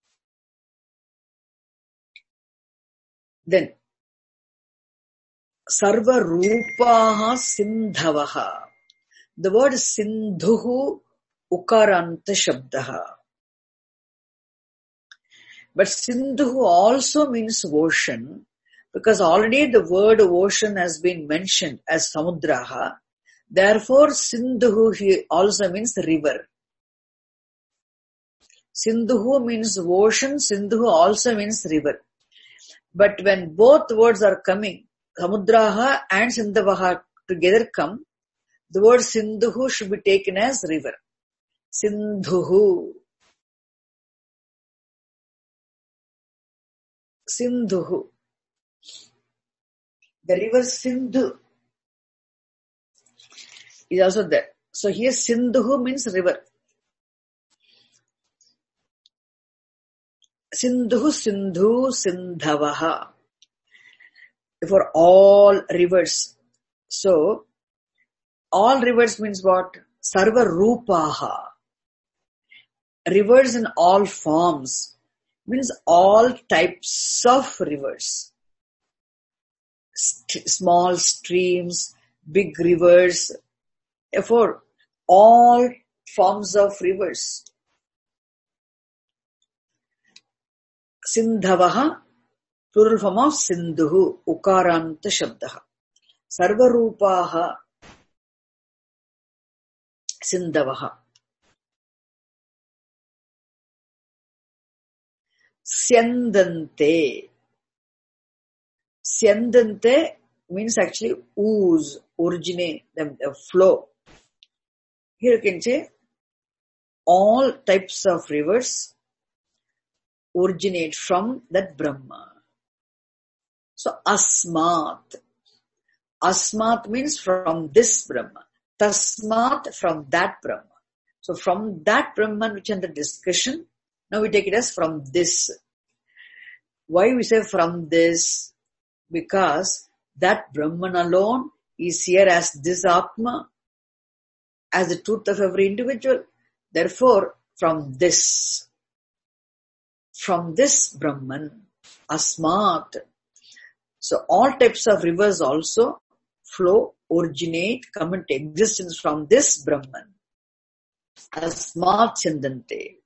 Then, Sarva Rupaha Sindhavaha. The word Sindhuhu Ukaranta Shabdaha. But Sindhuhu also means ocean, because already the word ocean has been mentioned as Samudraha. Therefore, Sindhuhu here also means river. Sindhuhu means ocean, Sindhuhu also means river. But when both words are coming, Samudraha and Sindhavaha together come, the word Sindhuhu should be taken as river. Sindhuhu. Sindhuhu. The river Sindhu is also there. So here Sindhuhu means river. Sindhu, Sindhu, Sindhavaha. For all rivers. So, all rivers means what? Sarva Rupaha. Rivers in all forms. Means all types of rivers. St- small streams, big rivers. Therefore, all forms of rivers. Sindhavaha, plural form of Sindhuhu, Ukaranta Shabdaha. Sarvarupaha, Sindhavaha. Syandante. Syandante means actually ooze, originate, the, the flow. Here you can say all types of rivers originate from that Brahma. So, Asmat. Asmat means from this Brahma. Tasmat from that Brahma. So, from that Brahman which is under discussion, now we take it as from this. Why we say from this? Because that Brahman alone is here as this Atma, as the truth of every individual. Therefore, from this. From this Brahman, Asmat. So all types of rivers also flow, originate, come into existence from this Brahman. Asmat Chandante.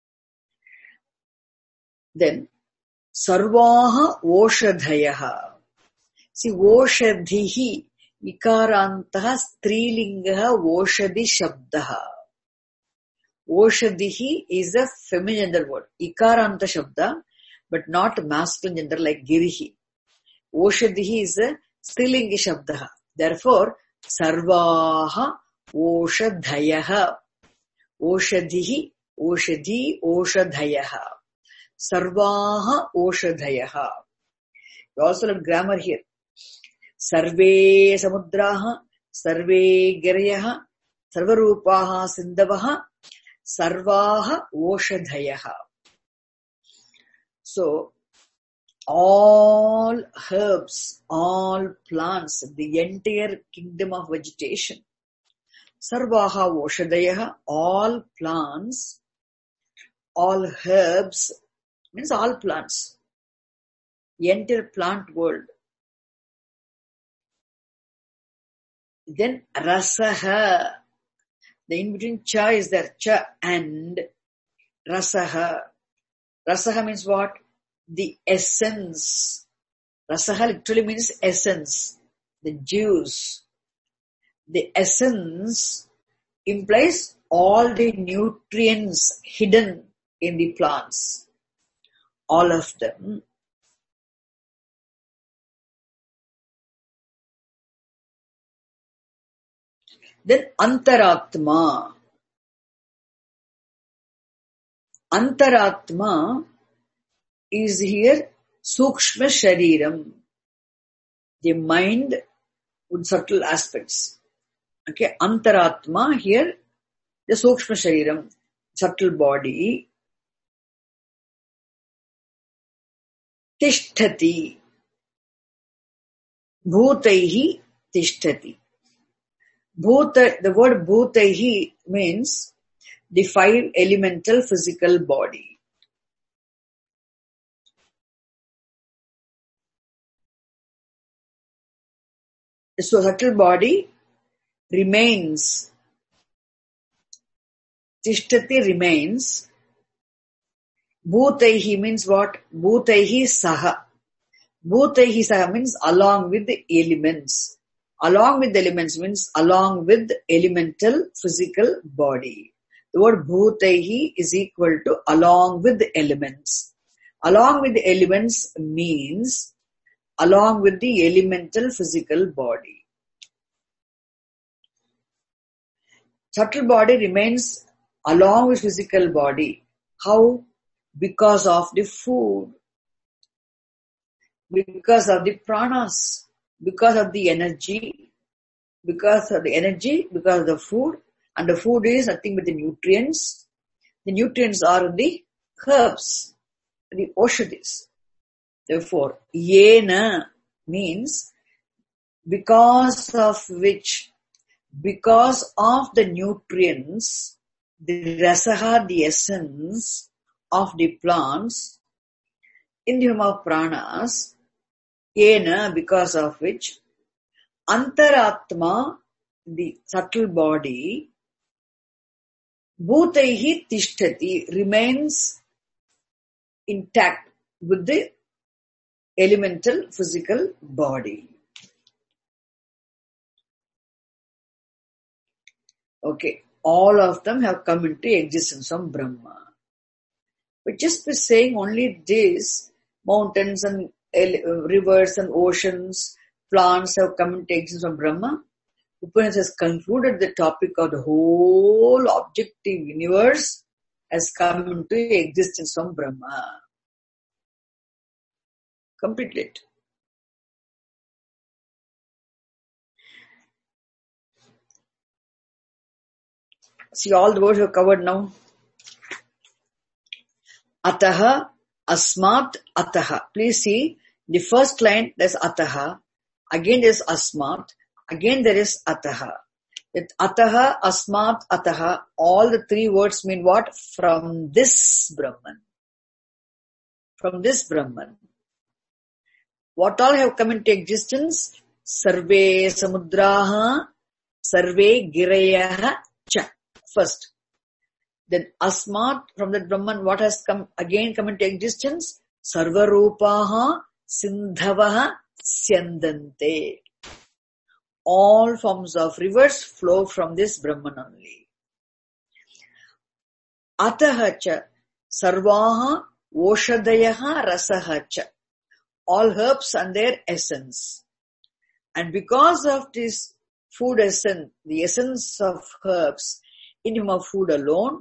Then, Sarvaha Oshadhayaha. See, Oshadhihi, Ikarantaha, Strilingaha, Oshadhi Shabdaha. Oshadhihi is a feminine gender word. Ikaranta Shabda, but not masculine gender like Girihi. Oshadhihi is a Strilinga Shabdaha. Therefore, Sarvaha Oshadhayaha. Oshadhihi, Oshadhi, Oshadhayaha. Sarvaha Oshadhayaha. You also learn grammar here. Sarve Samudraha, Sarve Girayaha, Sarvarupaha Sindhavaha, Sarvaha Oshadhayaha. So, all herbs, all plants, the entire kingdom of vegetation. Sarvaha Oshadhayaha, all plants, all herbs, means all plants. The entire plant world. Then Rasaha. The in-between cha is there. Cha and Rasaha. Rasaha means what? The essence. Rasaha literally means essence. The juice. The essence implies all the nutrients hidden in the plants. All of them. Then Antaratma. Antaratma is here Sukshma Shariram. The mind with subtle aspects. Okay, Antaratma here, the Sukshma Shariram, subtle body. Tishtati. Bhutaihi tishtati. Bhuta, the word Bhutaihi means the five elemental physical body. So subtle body remains. Tishtati remains. Bhutaihi means what? Bhutaihi saha. Bhutaihi saha means along with the elements. Along with the elements means along with the elemental physical body. The word Bhutaihi is equal to along with the elements. Along with the elements means along with the elemental physical body. Subtle body remains along with physical body. How? Because of the food. Because of the pranas. Because of the energy. Because of the energy, because of the food. And the food is nothing but the nutrients. The nutrients are the herbs, the oshadis. Therefore, yena means because of which, because of the nutrients, the rasaha, the essence of the plants, in the form of pranas, yena, because of which, Antaratma, the subtle body, Bhutaihi tishtati, remains intact with the elemental physical body. Okay, all of them have come into existence from Brahma. But just by saying only this, mountains and rivers and oceans, plants have come into existence from Brahma, Upanishad has concluded the topic of the whole objective universe has come into existence from Brahma. Complete. See, all the words are covered now. Ataha, asmat, ataha. Please see, the first line there's ataha, again there's asmat, again there is ataha. With ataha, asmat, ataha, all the three words mean what? From this Brahman. From this Brahman. What all have come into existence? Sarve samudraha, sarve girayaha cha. First. Then asmat, from that Brahman, what has come again come into existence? Sarvarupaha, sindhavaha, syandante. All forms of rivers flow from this Brahman only. Atahacha, sarvaha, oshadayaha, rasahacha. All herbs and their essence. And because of this food essence, the essence of herbs, in him of food alone,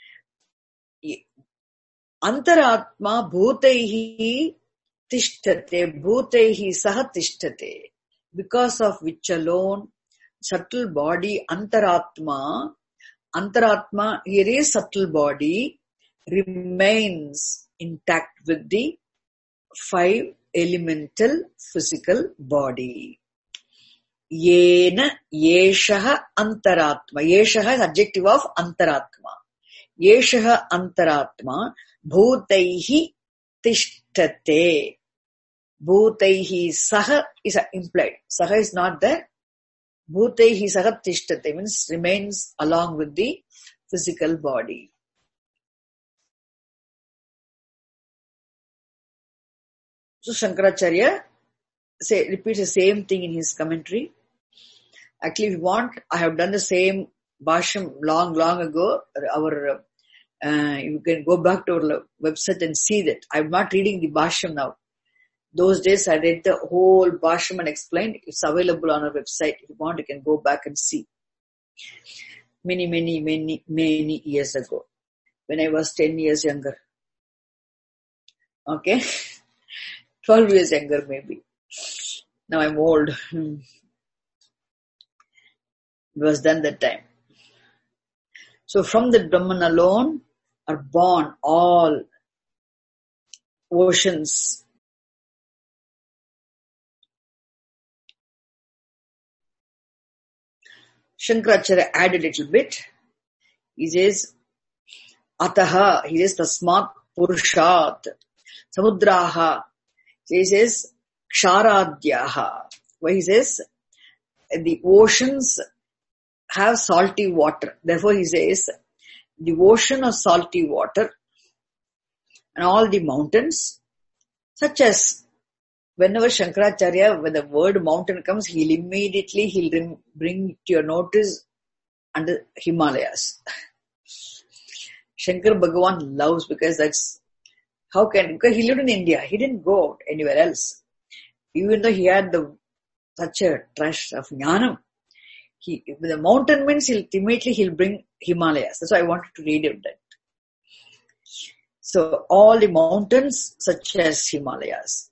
Antaratma bhutaihi tishtate, bhutaihi saha tishtate. Because of which alone, subtle body, Antaratma, Antaratma, here is subtle body, remains intact with the five elemental physical body. Yena, yeshaha antaratma. Yeshaha is adjective of antaratma. Yeshaha antaratma, bhutaihi tishtate. Bhutaihi saha is implied. Saha is not there. Bhutaihi saha tishtate means remains along with the physical body. So Shankaracharya say, repeats the same thing in his commentary. Actually, if you want, I have done the same Bhashyam long, long ago. Our Uh, you can go back to our website and see that. I'm not reading the Bhashyam now. Those days I read the whole Bhashyam and explained. It's available on our website. If you want, you can go back and see. Many, many, many, many years ago. When I was ten years younger. Okay? twelve years younger maybe. Now I'm old. It was done that time. So from the Brahman alone are born all oceans. Shankaracharya added a little bit. He says, Ataha, he says, Tasmat Purushat, Samudraha. He says, Ksharadhyaha. Why he says, the oceans have salty water. Therefore he says, the ocean of salty water and all the mountains, such as whenever Shankaracharya, when the word mountain comes, he'll immediately, he'll bring to your notice under Himalayas. Shankar Bhagavan loves, because that's, how can, because he lived in India, he didn't go out anywhere else. Even though he had the, such a trust of Jnanam, he, the mountain means he'll, immediately he'll bring Himalayas. That's why I wanted to read it that. So all the mountains such as Himalayas.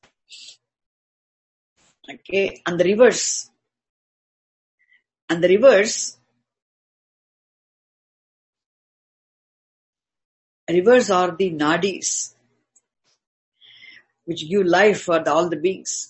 Okay, and the rivers. And the rivers, rivers are the nadis, which give life for the, all the beings.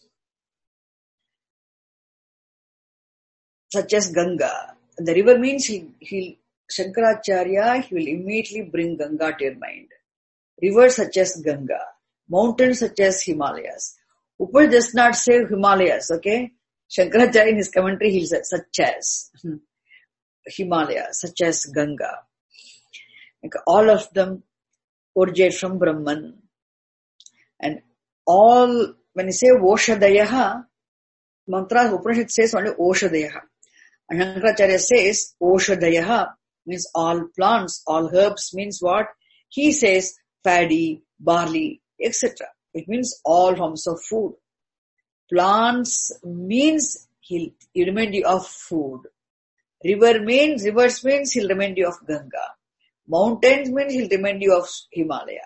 Such as Ganga. The river means he, he, Shankaracharya, he will immediately bring Ganga to your mind. Rivers such as Ganga. Mountains such as Himalayas. Upal does not say Himalayas, okay? Shankaracharya in his commentary, he'll say such as Himalayas, such as Ganga. Like all of them originate from Brahman. And all, when you say Oshadayaha, mantra Upanishad says only Oshadayaha. And Shankaracharya says Oshadayaha means all plants, all herbs means what? He says paddy, barley, et cetera. It means all forms of food. Plants means he'll, he'll remind you of food. River means, rivers means he'll remind you of Ganga. Mountains means he'll remind you of Himalaya.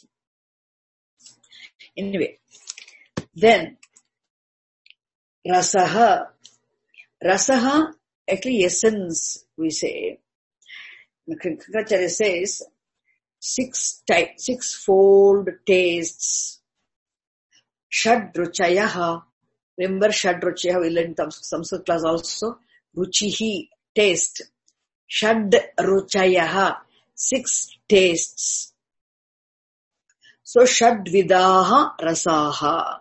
Anyway, then Rasaha. Rasaha, actually essence, we say. Shankaracharya says six type, six-fold tastes. Shad Ruchayaha. Remember Shad Ruchayaha, we learned in Sanskrit class also. Ruchihi, taste. Shad Ruchayaha, six tastes. So Shad Vidaha Rasaha.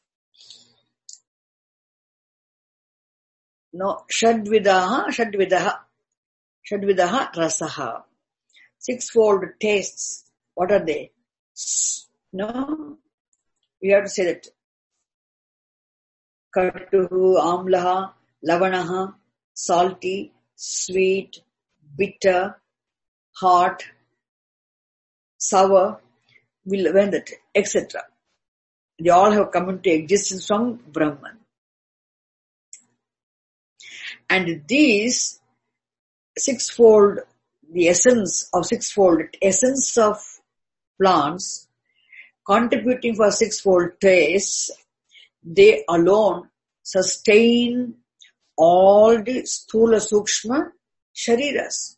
No, Shadvidaha, Shadvidaha, Shadvidaha Rasaha. Sixfold tastes. What are they? No, we have to say that. Katuhu, Amlaha, Lavanaha, salty, sweet, bitter, hot, sour, we'll learn that, et cetera. They all have come into existence from Brahman. And these sixfold, the essence of sixfold, essence of plants contributing for sixfold tastes, they alone sustain all the sthula sukshma shariras.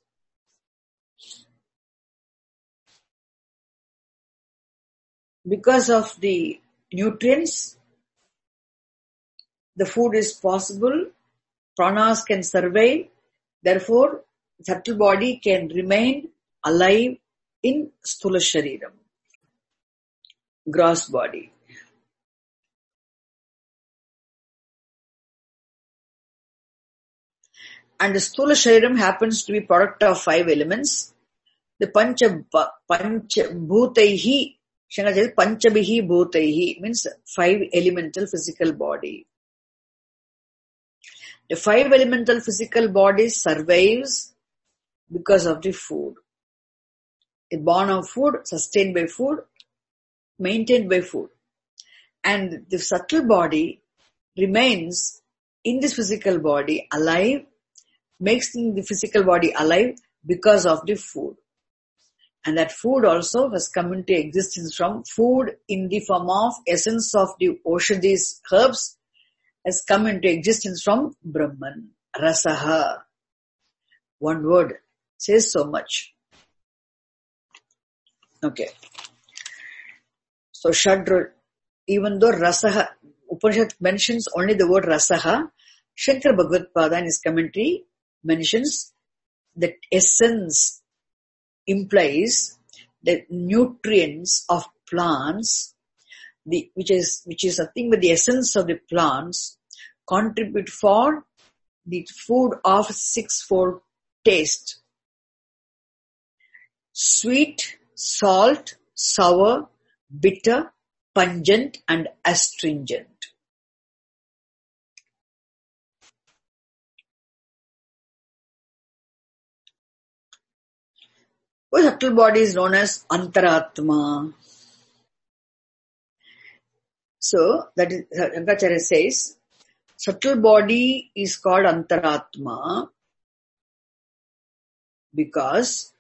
Because of the nutrients, the food is possible, pranas can survive, therefore subtle body can remain alive in sthula shariram, gross body. And the sthula shariram happens to be product of five elements. The pancha, pancha bhutaihi, Shankara says panchabihi bhutaihi, means five elemental physical body. The five elemental physical body survives because of the food. born of food, sustained by food, maintained by food. And the subtle body remains in this physical body alive, makes the physical body alive because of the food. And that food also has come into existence from food in the form of essence of the Oshadis herbs has come into existence from Brahman. Rasaha. One word says so much. Okay. So Shadra, even though Rasaha, Upanishad mentions only the word Rasaha, Shankara Bhagavad-pada in his commentary mentions that essence implies the nutrients of plants, the, which is which is nothing but the essence of the plants, contribute for the food of sixfold taste: sweet, salt, sour, bitter, pungent, and astringent. The subtle body is known as Antaratma. So, that is, Shankaracharya says, subtle body is called Antaratma because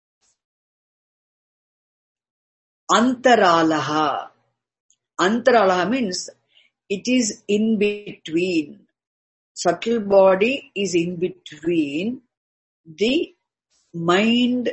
Antaralaha. Antaralaha means it is in between. Subtle body is in between the mind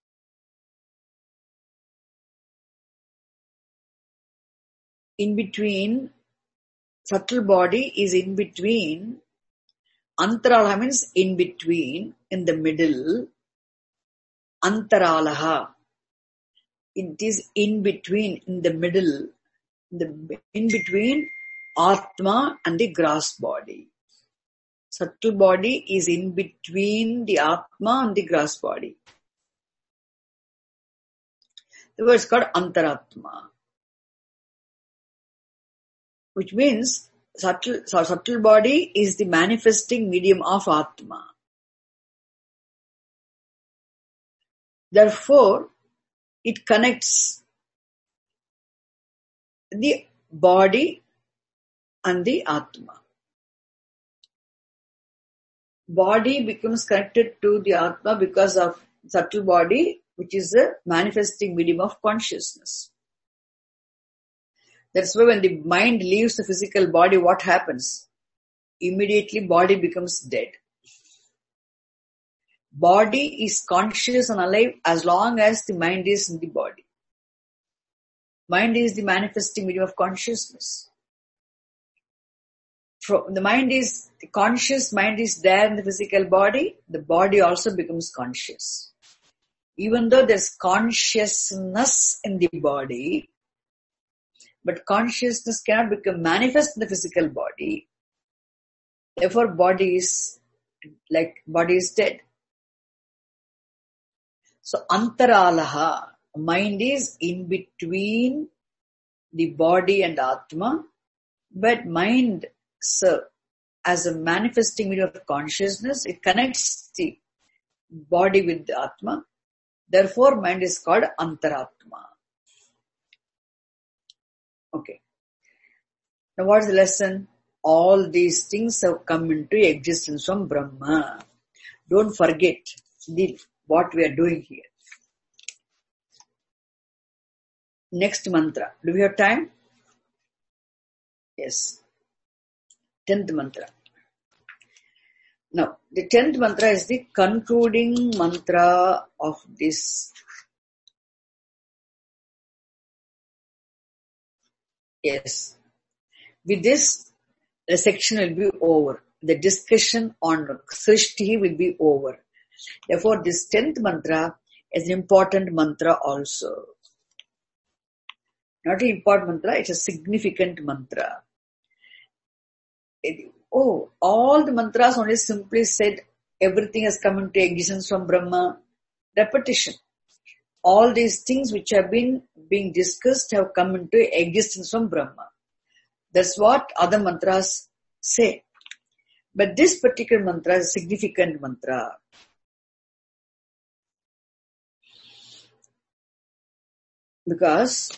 in between, subtle body is in between, Antaralaha means in between, in the middle, Antaralaha. It is in between, in the middle, the, in between Atma and the gross body. Subtle body is in between the Atma and the gross body. The word is called Antaratma, which means subtle, so subtle body is the manifesting medium of Atma. Therefore, it connects the body and the Atma. Body becomes connected to the Atma because of subtle body, which is the manifesting medium of consciousness. That's why when the mind leaves the physical body, what happens? Immediately body becomes dead. Body is conscious and alive as long as the mind is in the body. Mind is the manifesting medium of consciousness. From the mind is, the conscious mind is there in the physical body, the body also becomes conscious. Even though there's consciousness in the body, but consciousness cannot become manifest in the physical body. Therefore, body is like body is dead. So, Antaralaha, mind is in between the body and Atma, but mind serves as a manifesting medium of consciousness. It connects the body with the Atma. Therefore, mind is called Antaratma. Okay. Now what is the lesson? All these things have come into existence from Brahma. Don't forget the, what we are doing here. Next mantra. Do we have time? Yes. Tenth mantra. Now, the tenth mantra is the concluding mantra of this. Yes. With this, the section will be over. The discussion on Srishti will be over. Therefore, this tenth mantra is an important mantra also. Not an important mantra, it's a significant mantra. It, oh, all the mantras only simply said everything has come into existence from Brahma. Repetition. All these things which have been being discussed have come into existence from Brahma. That's what other mantras say. But this particular mantra is a significant mantra. Because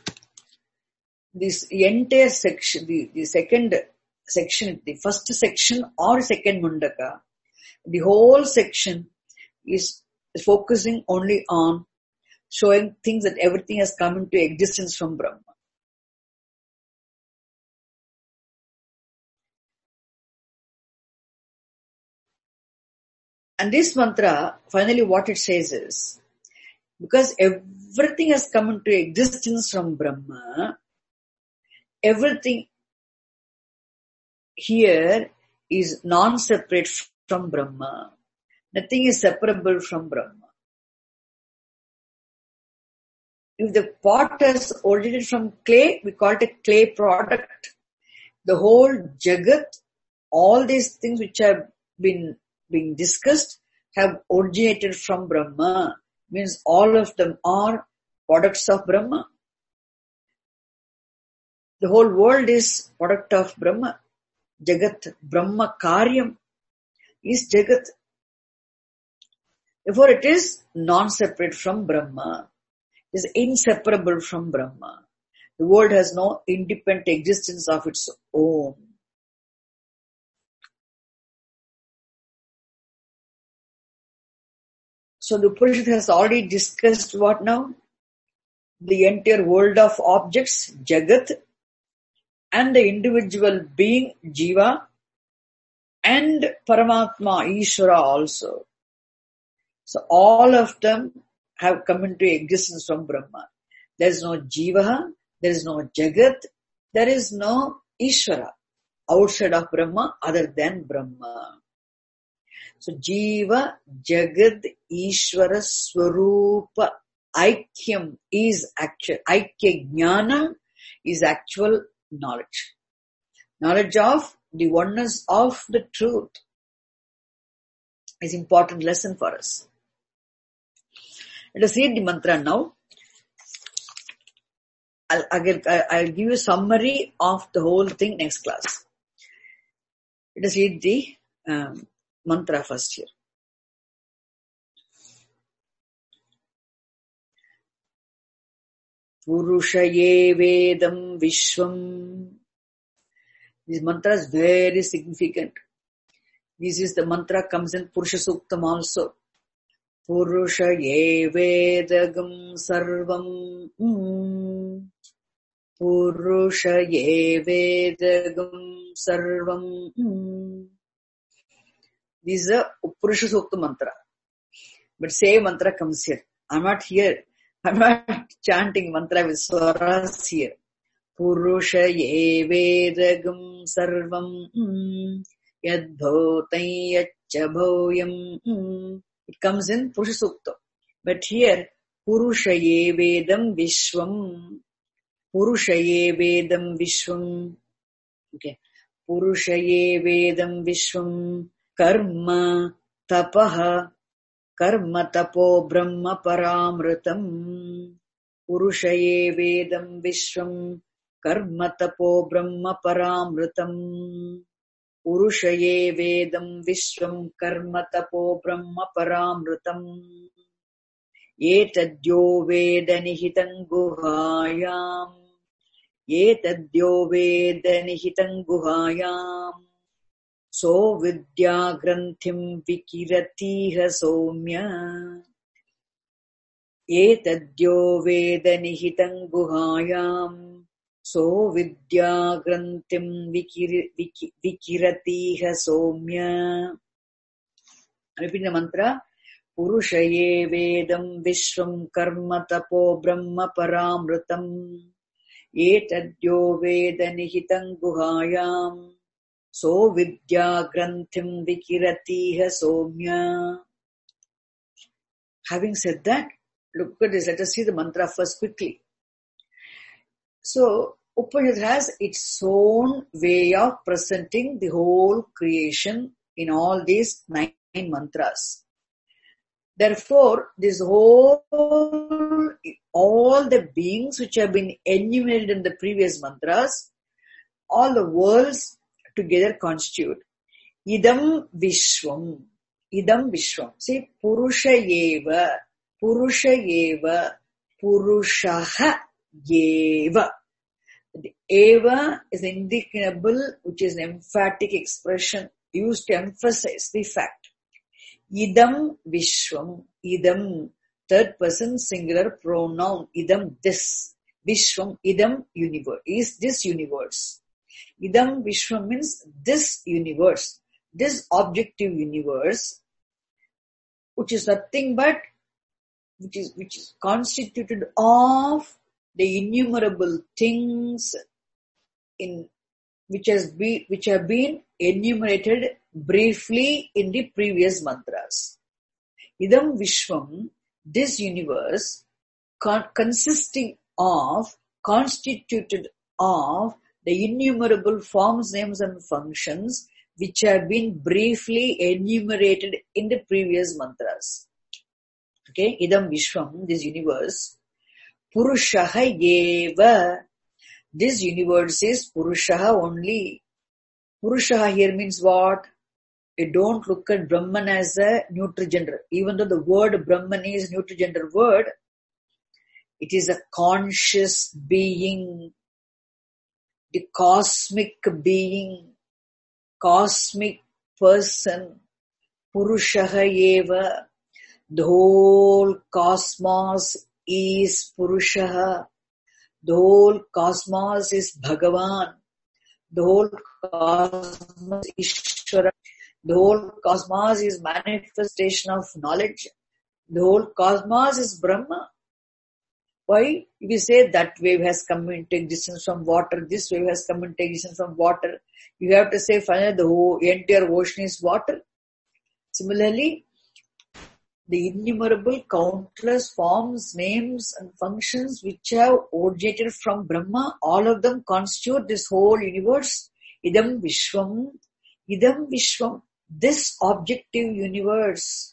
this entire section, the, the second section, the first section or second Mundaka, the whole section is focusing only on showing things that everything has come into existence from Brahma. And this mantra, finally what it says is, because everything has come into existence from Brahma, everything here is non-separate from Brahma. Nothing is separable from Brahma. If the pot has originated from clay, we call it a clay product. The whole Jagat, all these things which have been being discussed have originated from Brahma. Means all of them are products of Brahma. The whole world is product of Brahma. Jagat, Brahma Karyam is Jagat. Therefore it is non-separate from Brahma. It is inseparable from Brahma. The world has no independent existence of its own. So the Upanishad has already discussed what now? The entire world of objects, Jagat, and the individual being, Jiva, and Paramatma, Ishvara also. So all of them have come into existence from Brahma. There is no Jiva, there is no Jagat, there is no Ishvara outside of Brahma other than Brahma. So Jiva, Jagat, Ishvara, Swarupa, Aikyam is actual, Aikya Jnana is actual knowledge. Knowledge of the oneness of the truth is an important lesson for us. Let us read the mantra now. I'll, I'll, I'll give you a summary of the whole thing next class. Let us read the um, mantra first here. Purushaye Vedam Vishwam. This mantra is very significant. This is the mantra comes in Purusha Suktam also. Purushaye Vedagam Sarvam. Mm. Purushaye Vedagam Sarvam. Mm. This is a Purusha Sukta mantra. But same mantra comes here. I'm not here. I'm not chanting mantra with swaras here. Purushaye Vedagam Sarvam. Mm. Yadbhotai Yaccha Bhoyam. Mm. It comes in Purusha Sukta. But here, Purushaye Vedam Vishwam. Purushaye Vedam Vishwam. Okay. Purushaye Vedam Vishwam. Karma Tapaha. Karma Tapo Brahma Paramritam. Purushaye Vedam Vishwam. Karma Tapo Brahma Paramritam. Purushaye Vedam Vishwam Karma Tapo Brahma Paramritam. Etadyo Veda Nihitam Guhayam. Etadyo Veda Nihitam Guhayam. So Vidya Granthim Vikiratiha Somya. Etadyo Veda Nihitam Guhayam. So Vidya Granthim Vikir, Vikir, Vikiratiha Somya. Repeat the mantra. Purushaye Vedam Vishwam Karma Tapo Brahma Paramritam. Etadyo Veda Nihitam Guhayam. So Vidya Granthim Vikiratiha Somya. Having said that, look at this. Let us see the mantra first quickly. So, Upanishad has its own way of presenting the whole creation in all these nine mantras. Therefore, this whole, all the beings which have been enumerated in the previous mantras, all the worlds together constitute Idam Vishwam. Idam Vishwam. See, Purusha Yeva. Purusha Yeva. Purushaha Eva. The Eva is indicable, which is an emphatic expression used to emphasize the fact. Idam Vishwam. Idam, third person singular pronoun. Idam, this. Vishwam, Idam, universe. Is this universe. Idam Vishwam means this universe. This objective universe, which is nothing but, which is, which is constituted of the innumerable things in which has been, which have been enumerated briefly in the previous mantras. Idam Vishwam, this universe, con- consisting of, constituted of the innumerable forms, names and functions which have been briefly enumerated in the previous mantras. Okay, Idam Vishwam, this universe, Purushaha Eva, this universe is Purushaha only. Purushaha here means what? You don't look at Brahman as a neutral gender. Even though the word Brahman is a neutral gender word, it is a conscious being, the cosmic being, cosmic person, Purushaha Eva. The whole cosmos is Purushaha. The whole cosmos is Bhagavan. The whole cosmos is Ishvara. The whole cosmos is manifestation of knowledge. The whole cosmos is Brahma. Why? If you say that wave has come into existence from water, this wave has come into existence from water, you have to say finally the whole entire ocean is water. Similarly, the innumerable countless forms, names and functions which have originated from Brahma, all of them constitute this whole universe. Idam Vishwam, Idam Vishwam, this objective universe.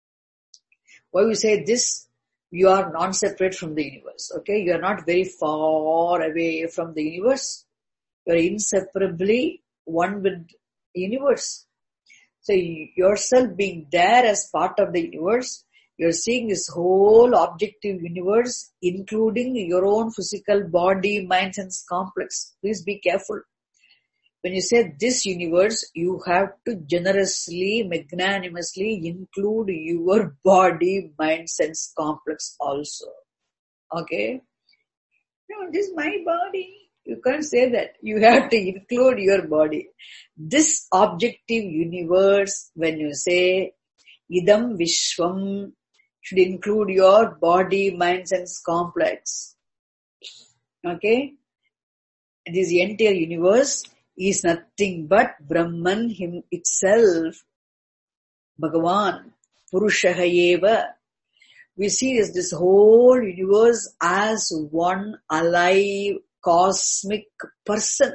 Why we say this? You are non-separate from the universe. Okay, you are not very far away from the universe. You are inseparably one with the universe. So yourself being there as part of the universe, you're seeing this whole objective universe, including your own physical body, mind, sense complex. Please be careful. When you say this universe, you have to generously, magnanimously include your body, mind, sense complex also. Okay? No, this is my body. You can't say that. You have to include your body. This objective universe, when you say Idam Vishwam, should include your body, mind, sense complex. Okay? This entire universe is nothing but Brahman him itself, Bhagavan, Purushaha Eva. We see this, this whole universe as one alive cosmic person,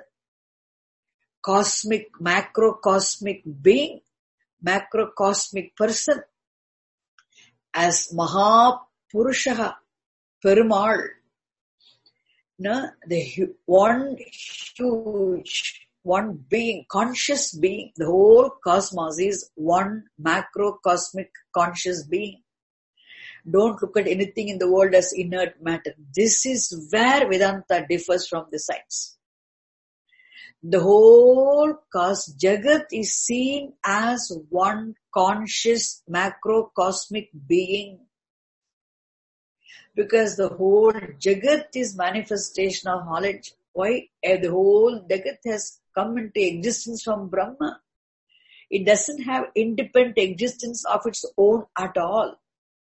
cosmic, macrocosmic being, macrocosmic person, as Mahapurushaha, Perumal. No, the one huge, one being, conscious being, the whole cosmos is one macrocosmic conscious being. Don't look at anything in the world as inert matter. This is where Vedanta differs from the science. The whole cos Jagat is seen as one conscious macrocosmic being. Because the whole Jagat is manifestation of knowledge. Why? The whole Jagat has come into existence from Brahma. It doesn't have independent existence of its own at all.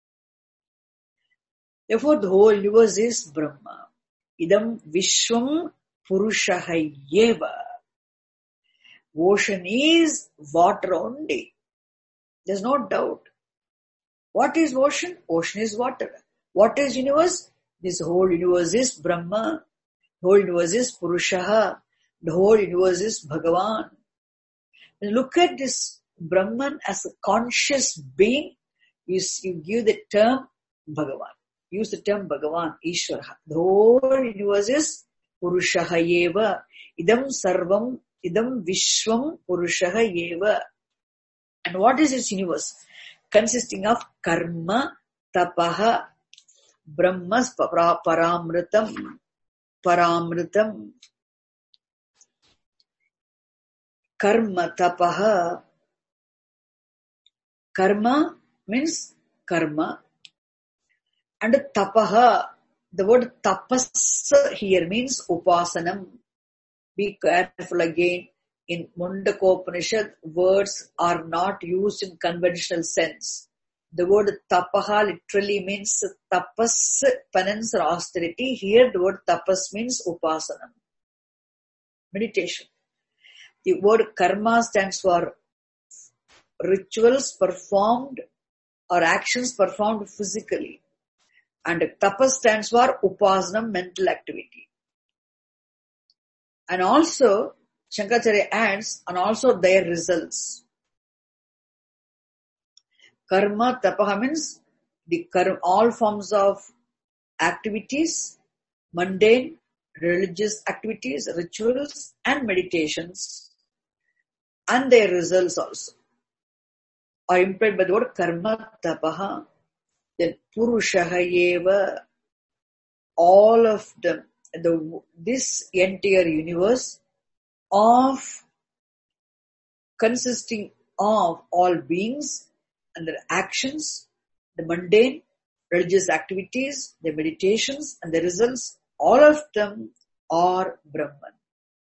Therefore, the whole universe is Brahma. Idam Vishwam Purushaha Eva. Ocean is water only. There's no doubt. What is ocean? Ocean is water. What is universe? This whole universe is Brahma. The whole universe is Purushaha. The whole universe is Bhagavan. Look at this Brahman as a conscious being. You, you give the term Bhagavan. Use the term Bhagavan, Ishvara. The whole universe is Purushaha Eva. Idam Sarvam, Idam Vishwam Purushaha Eva. And what is this universe? Consisting of Karma, Tapaha, Brahmas paramritam, paramritam, karma tapaha. Karma means karma. And tapaha, the word tapas here means upasanam. Be careful again. In Mundaka-upanishad, words are not used in conventional sense. The word tapaha literally means tapas, penance or austerity. Here the word tapas means upasanam, meditation. The word karma stands for rituals performed or actions performed physically. And tapas stands for upasanam, mental activity. And also, Shankaracharya adds, and also their results. Karma, tapaha means the karma, all forms of activities, mundane, religious activities, rituals and meditations, and their results also are implied by the word karma, tapaha. Then purushaha eva, all of them, the, this entire universe of consisting of all beings and their actions, the mundane, religious activities, the meditations and the results, all of them are Brahman.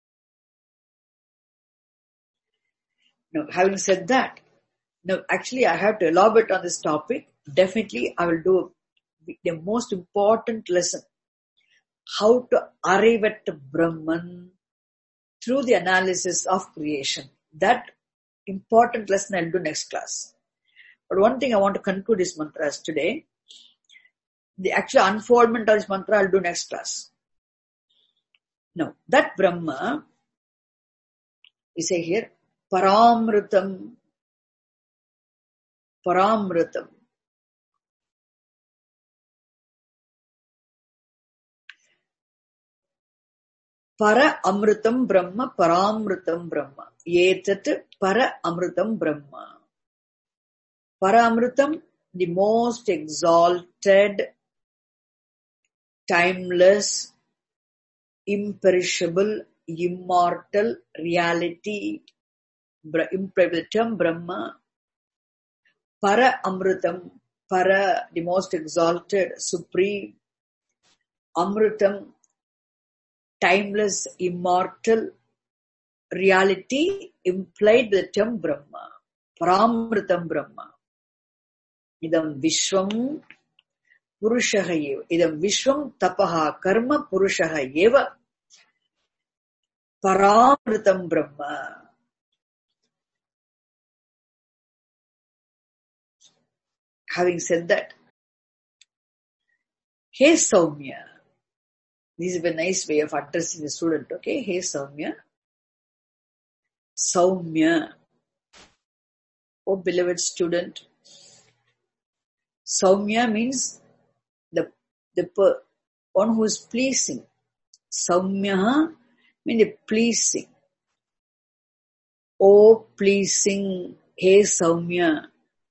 Now, having said that, now actually I have to elaborate on this topic. Definitely I will do the most important lesson. How to arrive at Brahman through the analysis of creation. That important lesson I'll do next class. But one thing I want to conclude this mantra as today. The actual unfoldment of this mantra I'll do next class. Now, that Brahma, we say here, Paramritam, Paramritam. Para Amritam Brahma, Paramritam Brahma. Yetat Para Amritam Brahma. Para Amritam, the most exalted, timeless, imperishable, immortal reality, implied with the term Brahma. Para Amritam, Para, the most exalted, supreme, Amritam, timeless, immortal reality implied the term Brahma. Paramritam Brahma. Idam Vishwam Purushaha Eva. Idam Vishwam Tapaha Karma Purushaha Eva. Paramritam Brahma. Having said that, hey Saumya. This is a nice way of addressing the student, okay? Hey Saumya. Saumya. Oh beloved student. Saumya means the, the one who is pleasing. Saumya means the pleasing. Oh pleasing. Hey Saumya.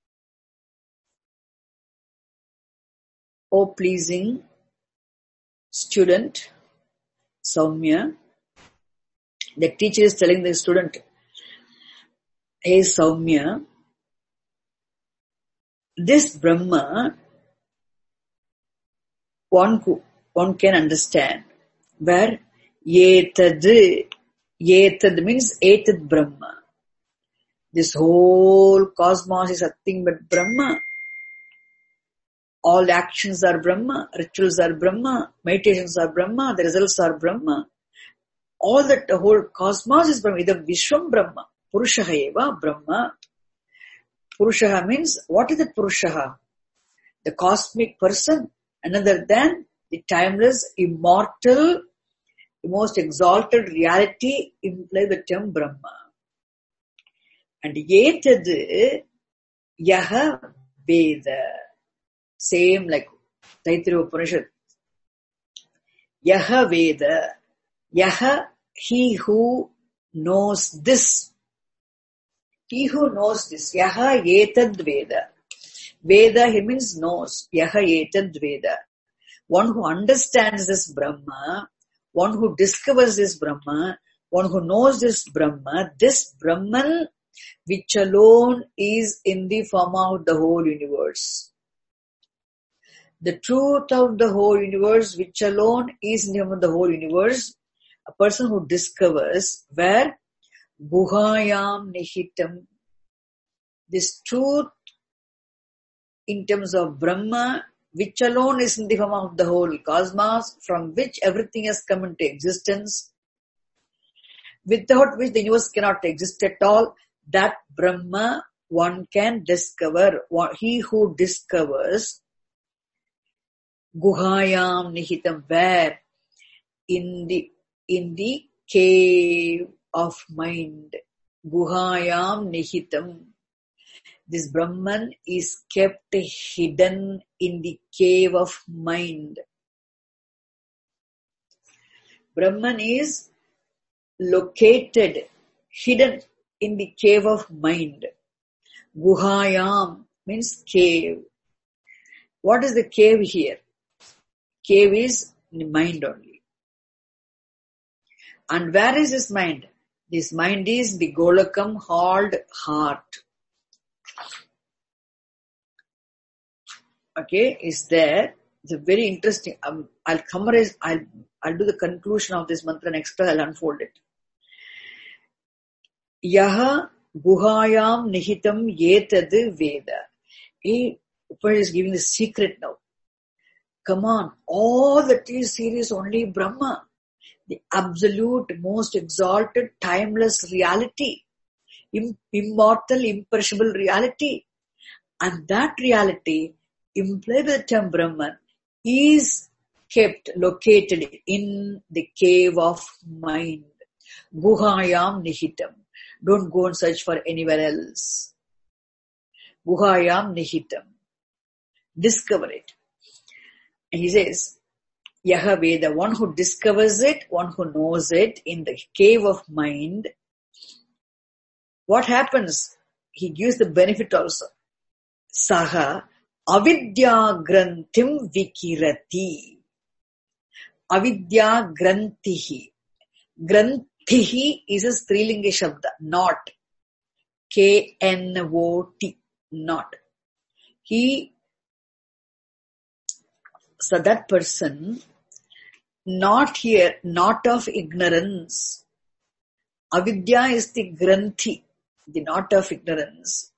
Oh pleasing student, Saumya. The teacher is telling the student, hey Saumya, this Brahma, one, one can understand where yetad, yetad means etad Brahma. This whole cosmos is nothing but Brahma. All actions are Brahma, rituals are Brahma, meditations are Brahma, the results are Brahma. All that, the whole cosmos is Brahma. Idam Vishwam Brahma. Purushaha eva Brahma. Purushaha means, what is that Purushaha? The cosmic person, another than the timeless, immortal, the most exalted reality implies the term Brahma. And yetad yaha Veda. Same like Taittiriya Upanishad. Yaha Veda. Yaha, he who knows this. He who knows this. Yaha Etad Veda. Veda, he means knows. Yaha Etad Veda. one who understands this Brahma, one who discovers this Brahma, one who knows this Brahma, this Brahman which alone is in the form of the whole universe. The truth of the whole universe which alone is in the form of the whole universe, a person who discovers where Guhayam Nihitam, this truth in terms of Brahma, which alone is in the form of the whole cosmos, from which everything has come into existence, without which the universe cannot exist at all, that Brahma one can discover. He who discovers Guhayam Nihitam, where? In the, in the cave of mind. Guhayam Nihitam. This Brahman is kept hidden in the cave of mind. Brahman is located, hidden in the cave of mind. Guhayam means cave. What is the cave here? Cave is in the mind only. And where is this mind? This mind is the Golakam called heart. Okay, is there. It's a very interesting. Um, I'll summarize. I'll I'll do the conclusion of this mantra next time. I'll unfold it. Yaha Guhayam Nihitam Yetad Veda. He is giving the secret now. Come on, all that is here is only Brahma, the absolute, most exalted, timeless reality, Im- immortal, imperishable reality. And that reality, implied by the term Brahman, is kept, located in the cave of mind. Guhayam Nihitam. Don't go and search for anywhere else. Guhayam Nihitam. Discover it. And he says, Yahaveh, the one who discovers it, one who knows it in the cave of mind, what happens? He gives the benefit also. Saha avidya granthim vikirati. Avidya grantihi. Grantihi is a strilinga shabda, not. K N O T, not. He, so that person, not here, not of ignorance. Avidya is the granthi, the not of ignorance.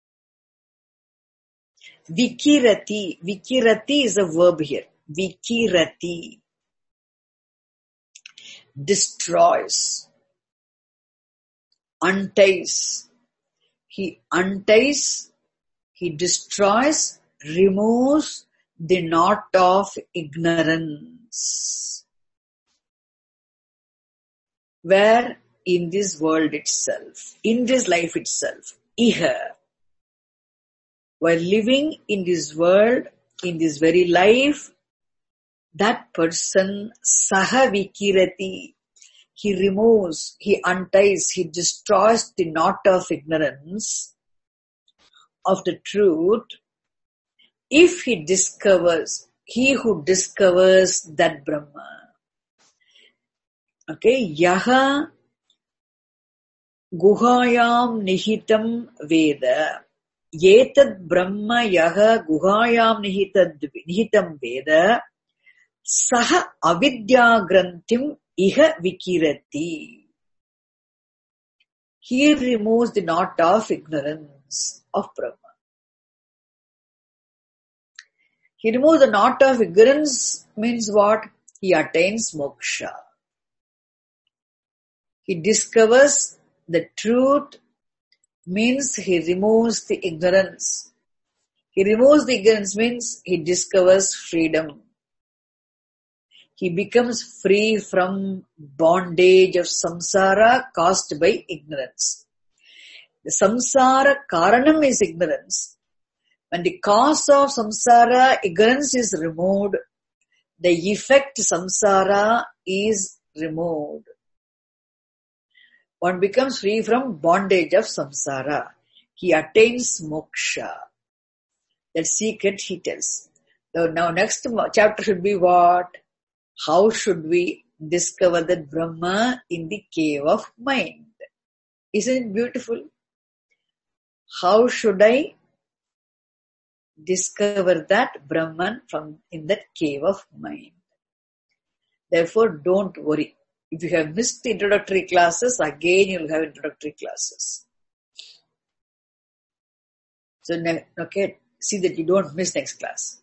Vikirati, vikirati is a verb here. Vikirati. Destroys. Unties. He unties, he destroys, removes the knot of ignorance. Where? In this world itself, in this life itself. Iha. While living in this world, in this very life, that person, saha vikirati, he removes, he unties, he destroys the knot of ignorance of the truth. If he discovers, he who discovers that Brahma. Okay, yaha guhayam nihitam veda. Yetad Brahma yaha guhayam nihitam veda. Saha avidya granthim iha vikirati. He removes the knot of ignorance of Brahma. He removes the knot of ignorance means what? He attains moksha. He discovers the truth means he removes the ignorance. He removes the ignorance means he discovers freedom. He becomes free from bondage of samsara caused by ignorance. The samsara karanam is ignorance. When the cause of samsara, ignorance is removed, the effect samsara is removed. One becomes free from bondage of samsara. He attains moksha. That secret he tells. So now next chapter should be what? How should we discover that Brahma in the cave of mind? Isn't it beautiful? How should I discover that Brahman from in that cave of mind? Therefore, don't worry. If you have missed the introductory classes, again you will have introductory classes. So, okay, see that you don't miss next class.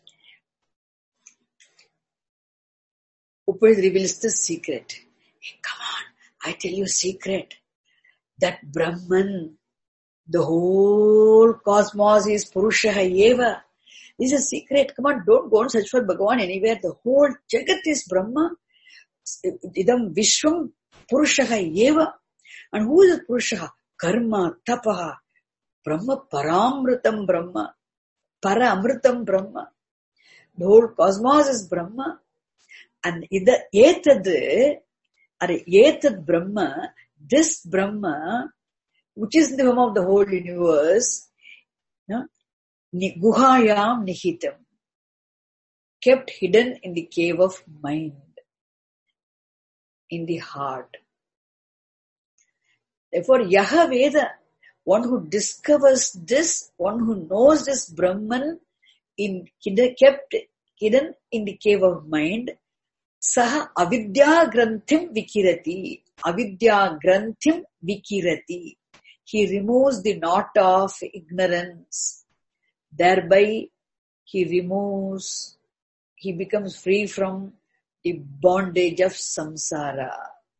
Upanishad reveals the secret. Hey, come on, I tell you secret. That Brahman, the whole cosmos is Purushaha Eva. This is a secret. Come on, don't go and search for Bhagavan anywhere. The whole Jagat is Brahma. Idam Vishwam Purushaha Eva. And who is Purushaha? Karma, Tapaha. Brahma Paramritam Brahma. Paramritam Brahma. The whole cosmos is Brahma. And ida etad, or etad Brahma, this Brahma, which is the home of the whole universe, no? Guhayam nihitam, kept hidden in the cave of mind, in the heart. Therefore, Yaha Veda, one who discovers this, one who knows this Brahman, in kept hidden in the cave of mind, Saha avidya granthim vikirati. Avidya granthim vikirati. He removes the knot of ignorance. Thereby, he removes, he becomes free from the bondage of samsara.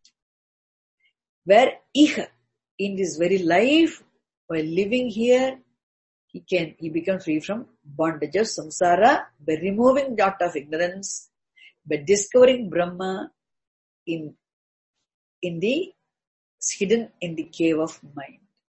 Where iha, in this very life, while living here, he can, he becomes free from bondage of samsara by removing knot of ignorance, by discovering Brahma in, in the, hidden in the cave of mind.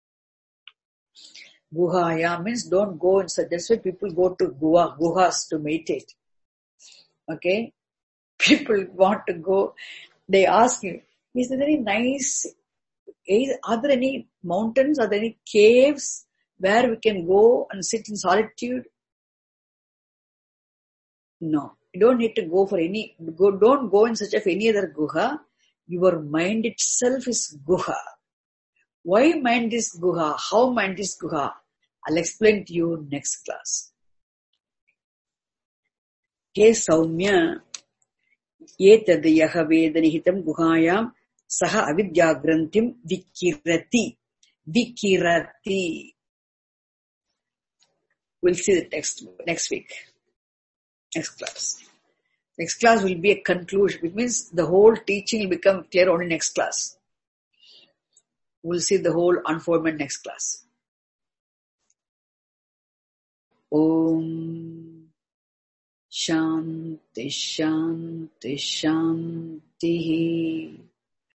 Guhaya means don't go inside. That's why people go to Guha, Guhas to meditate. Okay? People want to go, they ask you, is there any nice, are there any mountains, are there any caves where we can go and sit in solitude? No. You don't need to go for any, go, don't go in search of any other guha. Your mind itself is guha. Why mind is guha? How mind is guha? I'll explain to you next class. He Saumya, etad yaha vedanihitam guhayam saha avidyagrantim vikirati. Vikirati. We'll see the text next week. Next class. Next class will be a conclusion. It means the whole teaching will become clear only next class. We'll see the whole unfoldment next class. Om Shanti Shanti Shanti